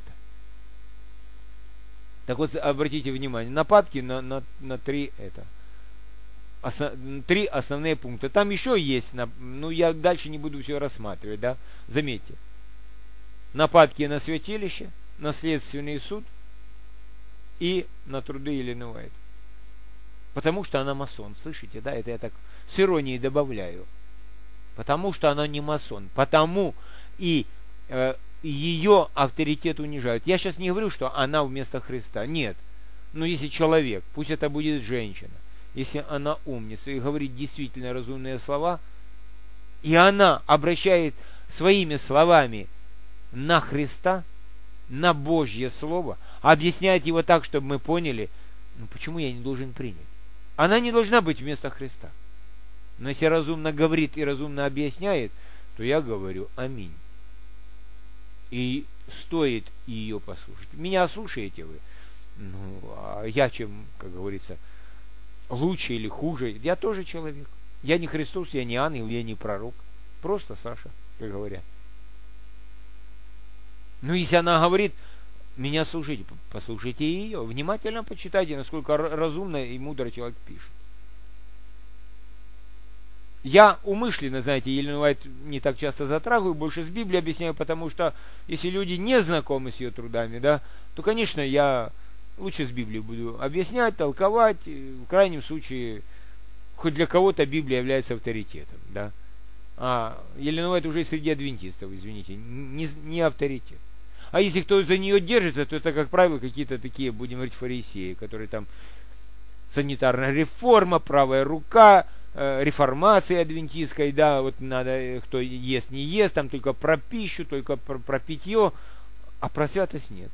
Так вот, обратите внимание, нападки на, на, на три это. Основ, три основные пункта. Там еще есть, ну я дальше не буду все рассматривать, да. Заметьте. Нападки на святилище, наследственный суд и на труды Елены Уайт. Потому что она масон, слышите, да, это я так с иронией добавляю. Потому что она не масон. Потому и э, ее авторитет унижают. Я сейчас не говорю, что она вместо Христа. Нет. Но если человек, пусть это будет женщина, если она умница и говорит действительно разумные слова, и она обращает своими словами на Христа, на Божье Слово, объясняет его так, чтобы мы поняли, ну почему я не должен принять? Она не должна быть вместо Христа. Но если разумно говорит и разумно объясняет, то я говорю аминь. И стоит ее послушать. Меня слушаете вы? Ну, а я чем, как говорится, лучше или хуже? Я тоже человек. Я не Христос, я не ангел, я не пророк. Просто Саша, как говорят. Ну, если она говорит, меня слушайте, послушайте ее, внимательно почитайте, насколько разумно и мудро человек пишет. Я умышленно, знаете, Елену Уайт не так часто затрагиваю, больше с Библией объясняю, потому что если люди не знакомы с ее трудами, да, то, конечно, я лучше с Библией буду объяснять, толковать. В крайнем случае, хоть для кого-то Библия является авторитетом, да. А Елена Уайт уже среди адвентистов, извините, не, не авторитет. А если кто за нее держится, то это, как правило, какие-то такие, будем говорить, фарисеи, которые там санитарная реформа, правая рука, реформации адвентистской, да, вот надо, кто ест, не ест, там только про пищу, только про, про питье, а про святость нет.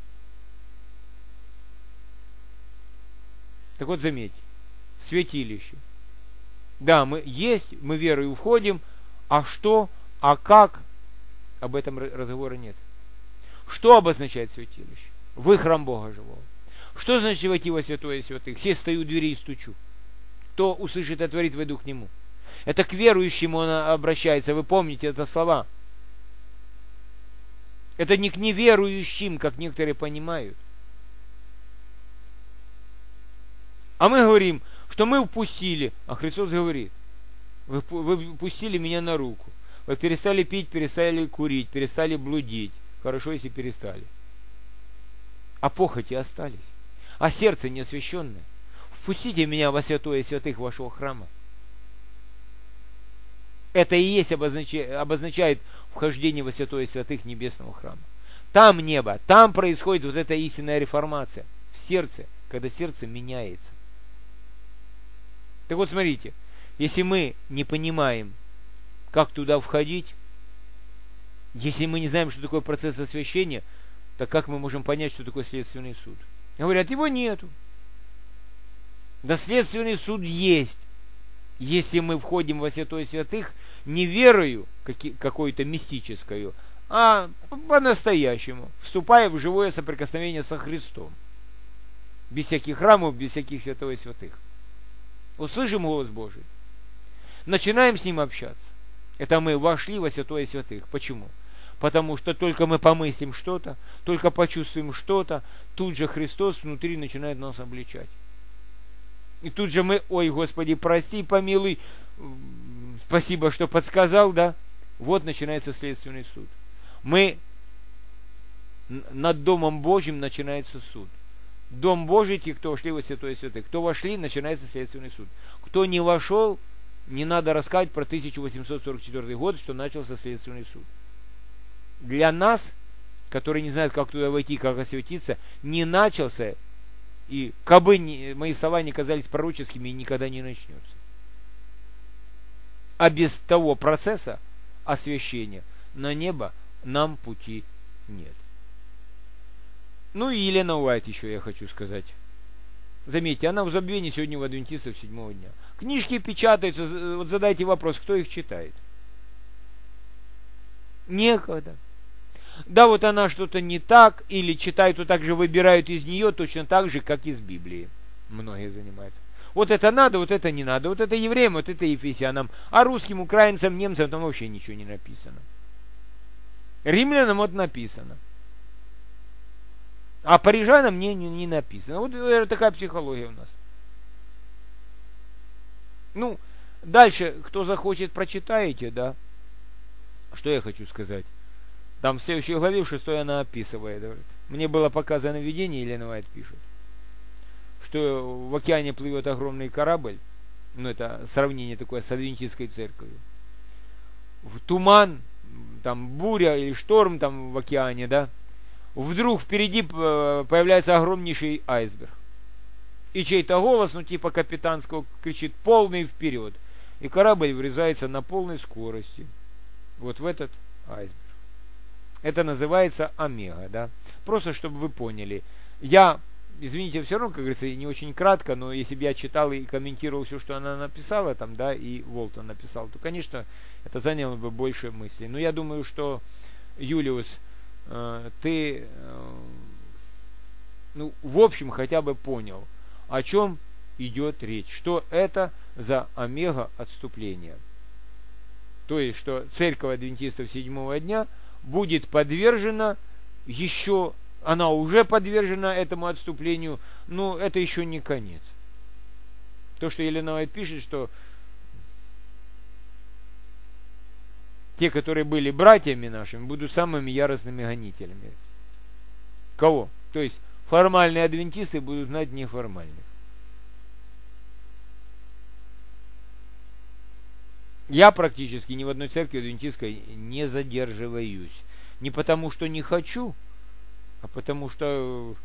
Так вот, заметьте, святилище. Да, мы есть, мы верой входим, а что, а как, об этом разговора нет. Что обозначает святилище? Вы храм Бога живого. Что значит войти во святое святых? Все стою у дверей и стучу. Кто услышит, отворит, войду к нему. Это к верующему он обращается. Вы помните это слова. Это не к неверующим, как некоторые понимают. А мы говорим, что мы упустили. А Христос говорит, вы, вы упустили меня на руку. Вы перестали пить, перестали курить, перестали блудить. Хорошо, если перестали. А похоти остались. А сердце не освященное. Впустите меня во святое святых вашего храма. Это и есть обозначает, обозначает вхождение во святое святых небесного храма. Там небо, там происходит вот эта истинная реформация. В сердце, когда сердце меняется. Так вот, смотрите, если мы не понимаем, как туда входить, если мы не знаем, что такое процесс освящения, Так как мы можем понять, что такое следственный суд? Говорят, его нету. Да следственный суд есть. Если мы входим во святое святых не верою какой-то мистическую, а по-настоящему, вступая в живое соприкосновение со Христом. Без всяких храмов, без всяких святого святых. Услышим голос Божий. Начинаем с Ним общаться. Это мы вошли во святое святых. Почему? Потому что только мы помыслим что-то, только почувствуем что-то, тут же Христос внутри начинает нас обличать. И тут же мы, ой, Господи, прости, помилуй, спасибо, что подсказал, да? Вот начинается следственный суд. Мы, над Домом Божьим начинается суд. Дом Божий, те, кто вошли во святое святых. Кто вошли, начинается следственный суд. Кто не вошел, не надо рассказывать про тысяча восемьсот сорок четвёртый год, что начался следственный суд. Для нас, которые не знают, как туда войти, как осветиться, не начался, и кабы не, мои слова не казались пророческими, и никогда не начнется. А без того процесса освящения на небо нам пути нет. Ну и Елена Уайт еще я хочу сказать. Заметьте, она в забвении сегодня у адвентистов седьмого дня. Книжки печатаются, вот задайте вопрос, кто их читает? Некогда. Да, вот она что-то не так, или читают, то так же выбирают из нее точно так же, как из Библии. Многие занимаются. Вот это надо, вот это не надо, вот это евреям, вот это ефесянам, а русским, украинцам, немцам там вообще ничего не написано. Римлянам вот написано. А парижанам не, не, не написано. Вот такая психология у нас. Ну, дальше, кто захочет, прочитаете, да. Что я хочу сказать? Там в следующей главе, в шестой, она описывает. Говорит. Мне было показано видение, Елена Уайт пишет, что в океане плывет огромный корабль, ну это сравнение такое с адвентистской церковью. В туман, там буря или шторм там в океане, да. Вдруг впереди появляется огромнейший айсберг. И чей-то голос, ну типа капитанского, кричит «полный вперед». И корабль врезается на полной скорости. Вот в этот айсберг. Это называется омега, да. Просто чтобы вы поняли. Я, извините, все равно, как говорится, не очень кратко, но если бы я читал и комментировал все, что она написала там, да, и Волтон написал, то, конечно, это заняло бы больше мыслей. Но я думаю, что Юлиус, ты, ну, в общем, хотя бы понял, о чем идет речь, что это за омега отступления. То есть, что церковь адвентистов седьмого дня будет подвержена еще, она уже подвержена этому отступлению, но это еще не конец. То, что Елена Уайт пишет, что те, которые были братьями нашими, будут самыми яростными гонителями. Кого? То есть формальные адвентисты будут знать неформальных. Я практически ни в одной церкви адвентистской не задерживаюсь. Не потому, что не хочу, а потому, что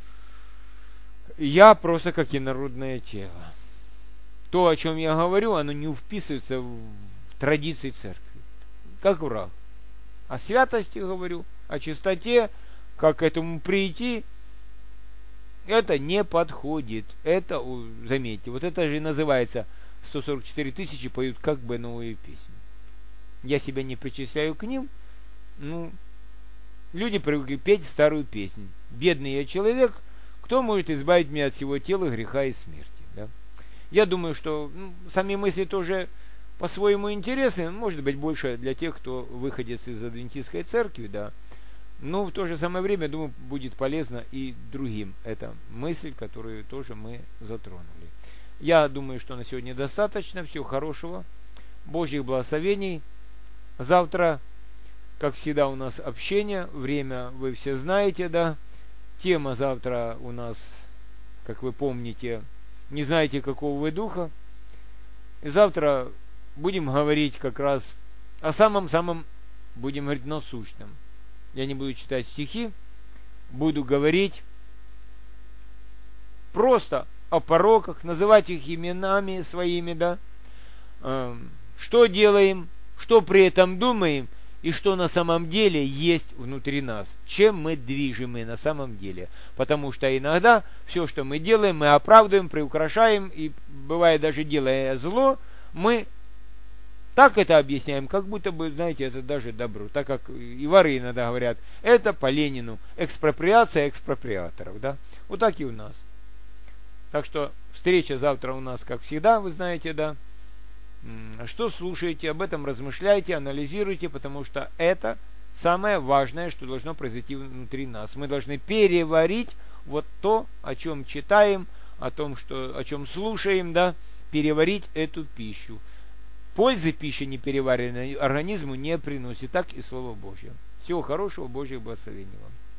я просто как инородное тело. То, о чем я говорю, оно не вписывается в традиции церкви. Как враг. О святости говорю, о чистоте, как к этому прийти, это не подходит. Это, заметьте, вот это же и называется сто сорок четыре тысячи поют как бы новые песни. Я себя не причисляю к ним. Ну, люди привыкли петь старую песню. Бедный я человек, кто может избавить меня от всего тела, греха и смерти? Да? Я думаю, что ну, сами мысли тоже по-своему интересны, может быть, больше для тех, кто выходит из адвентистской церкви, да. Но в то же самое время, думаю, будет полезно и другим эта мысль, которую тоже мы затронули. Я думаю, что на сегодня достаточно. Всего хорошего. Божьих благословений. Завтра, как всегда, у нас общение. Время вы все знаете, да. Тема завтра у нас, как вы помните, не знаете, какого вы духа. И завтра будем говорить как раз о самом-самом, будем говорить насущном. Я не буду читать стихи, буду говорить просто о пороках, называть их именами своими, да. Что делаем, что при этом думаем и что на самом деле есть внутри нас, чем мы движимы на самом деле. Потому что иногда все, что мы делаем, мы оправдываем, приукрашаем, и бывает даже делая зло, мы так это объясняем, как будто бы, знаете, это даже добро. Так как и воры иногда говорят, это по Ленину, экспроприация экспроприаторов. Да? Вот так и у нас. Так что встреча завтра у нас, как всегда, вы знаете, да. Что слушаете, об этом размышляйте, анализируйте, потому что это самое важное, что должно произойти внутри нас. Мы должны переварить вот то, о чем читаем, о том, что, о чем слушаем, да, переварить эту пищу. Пользы пища непереваренной организму не приносит. Так и Слово Божье. Всего хорошего, Божьих благословений вам.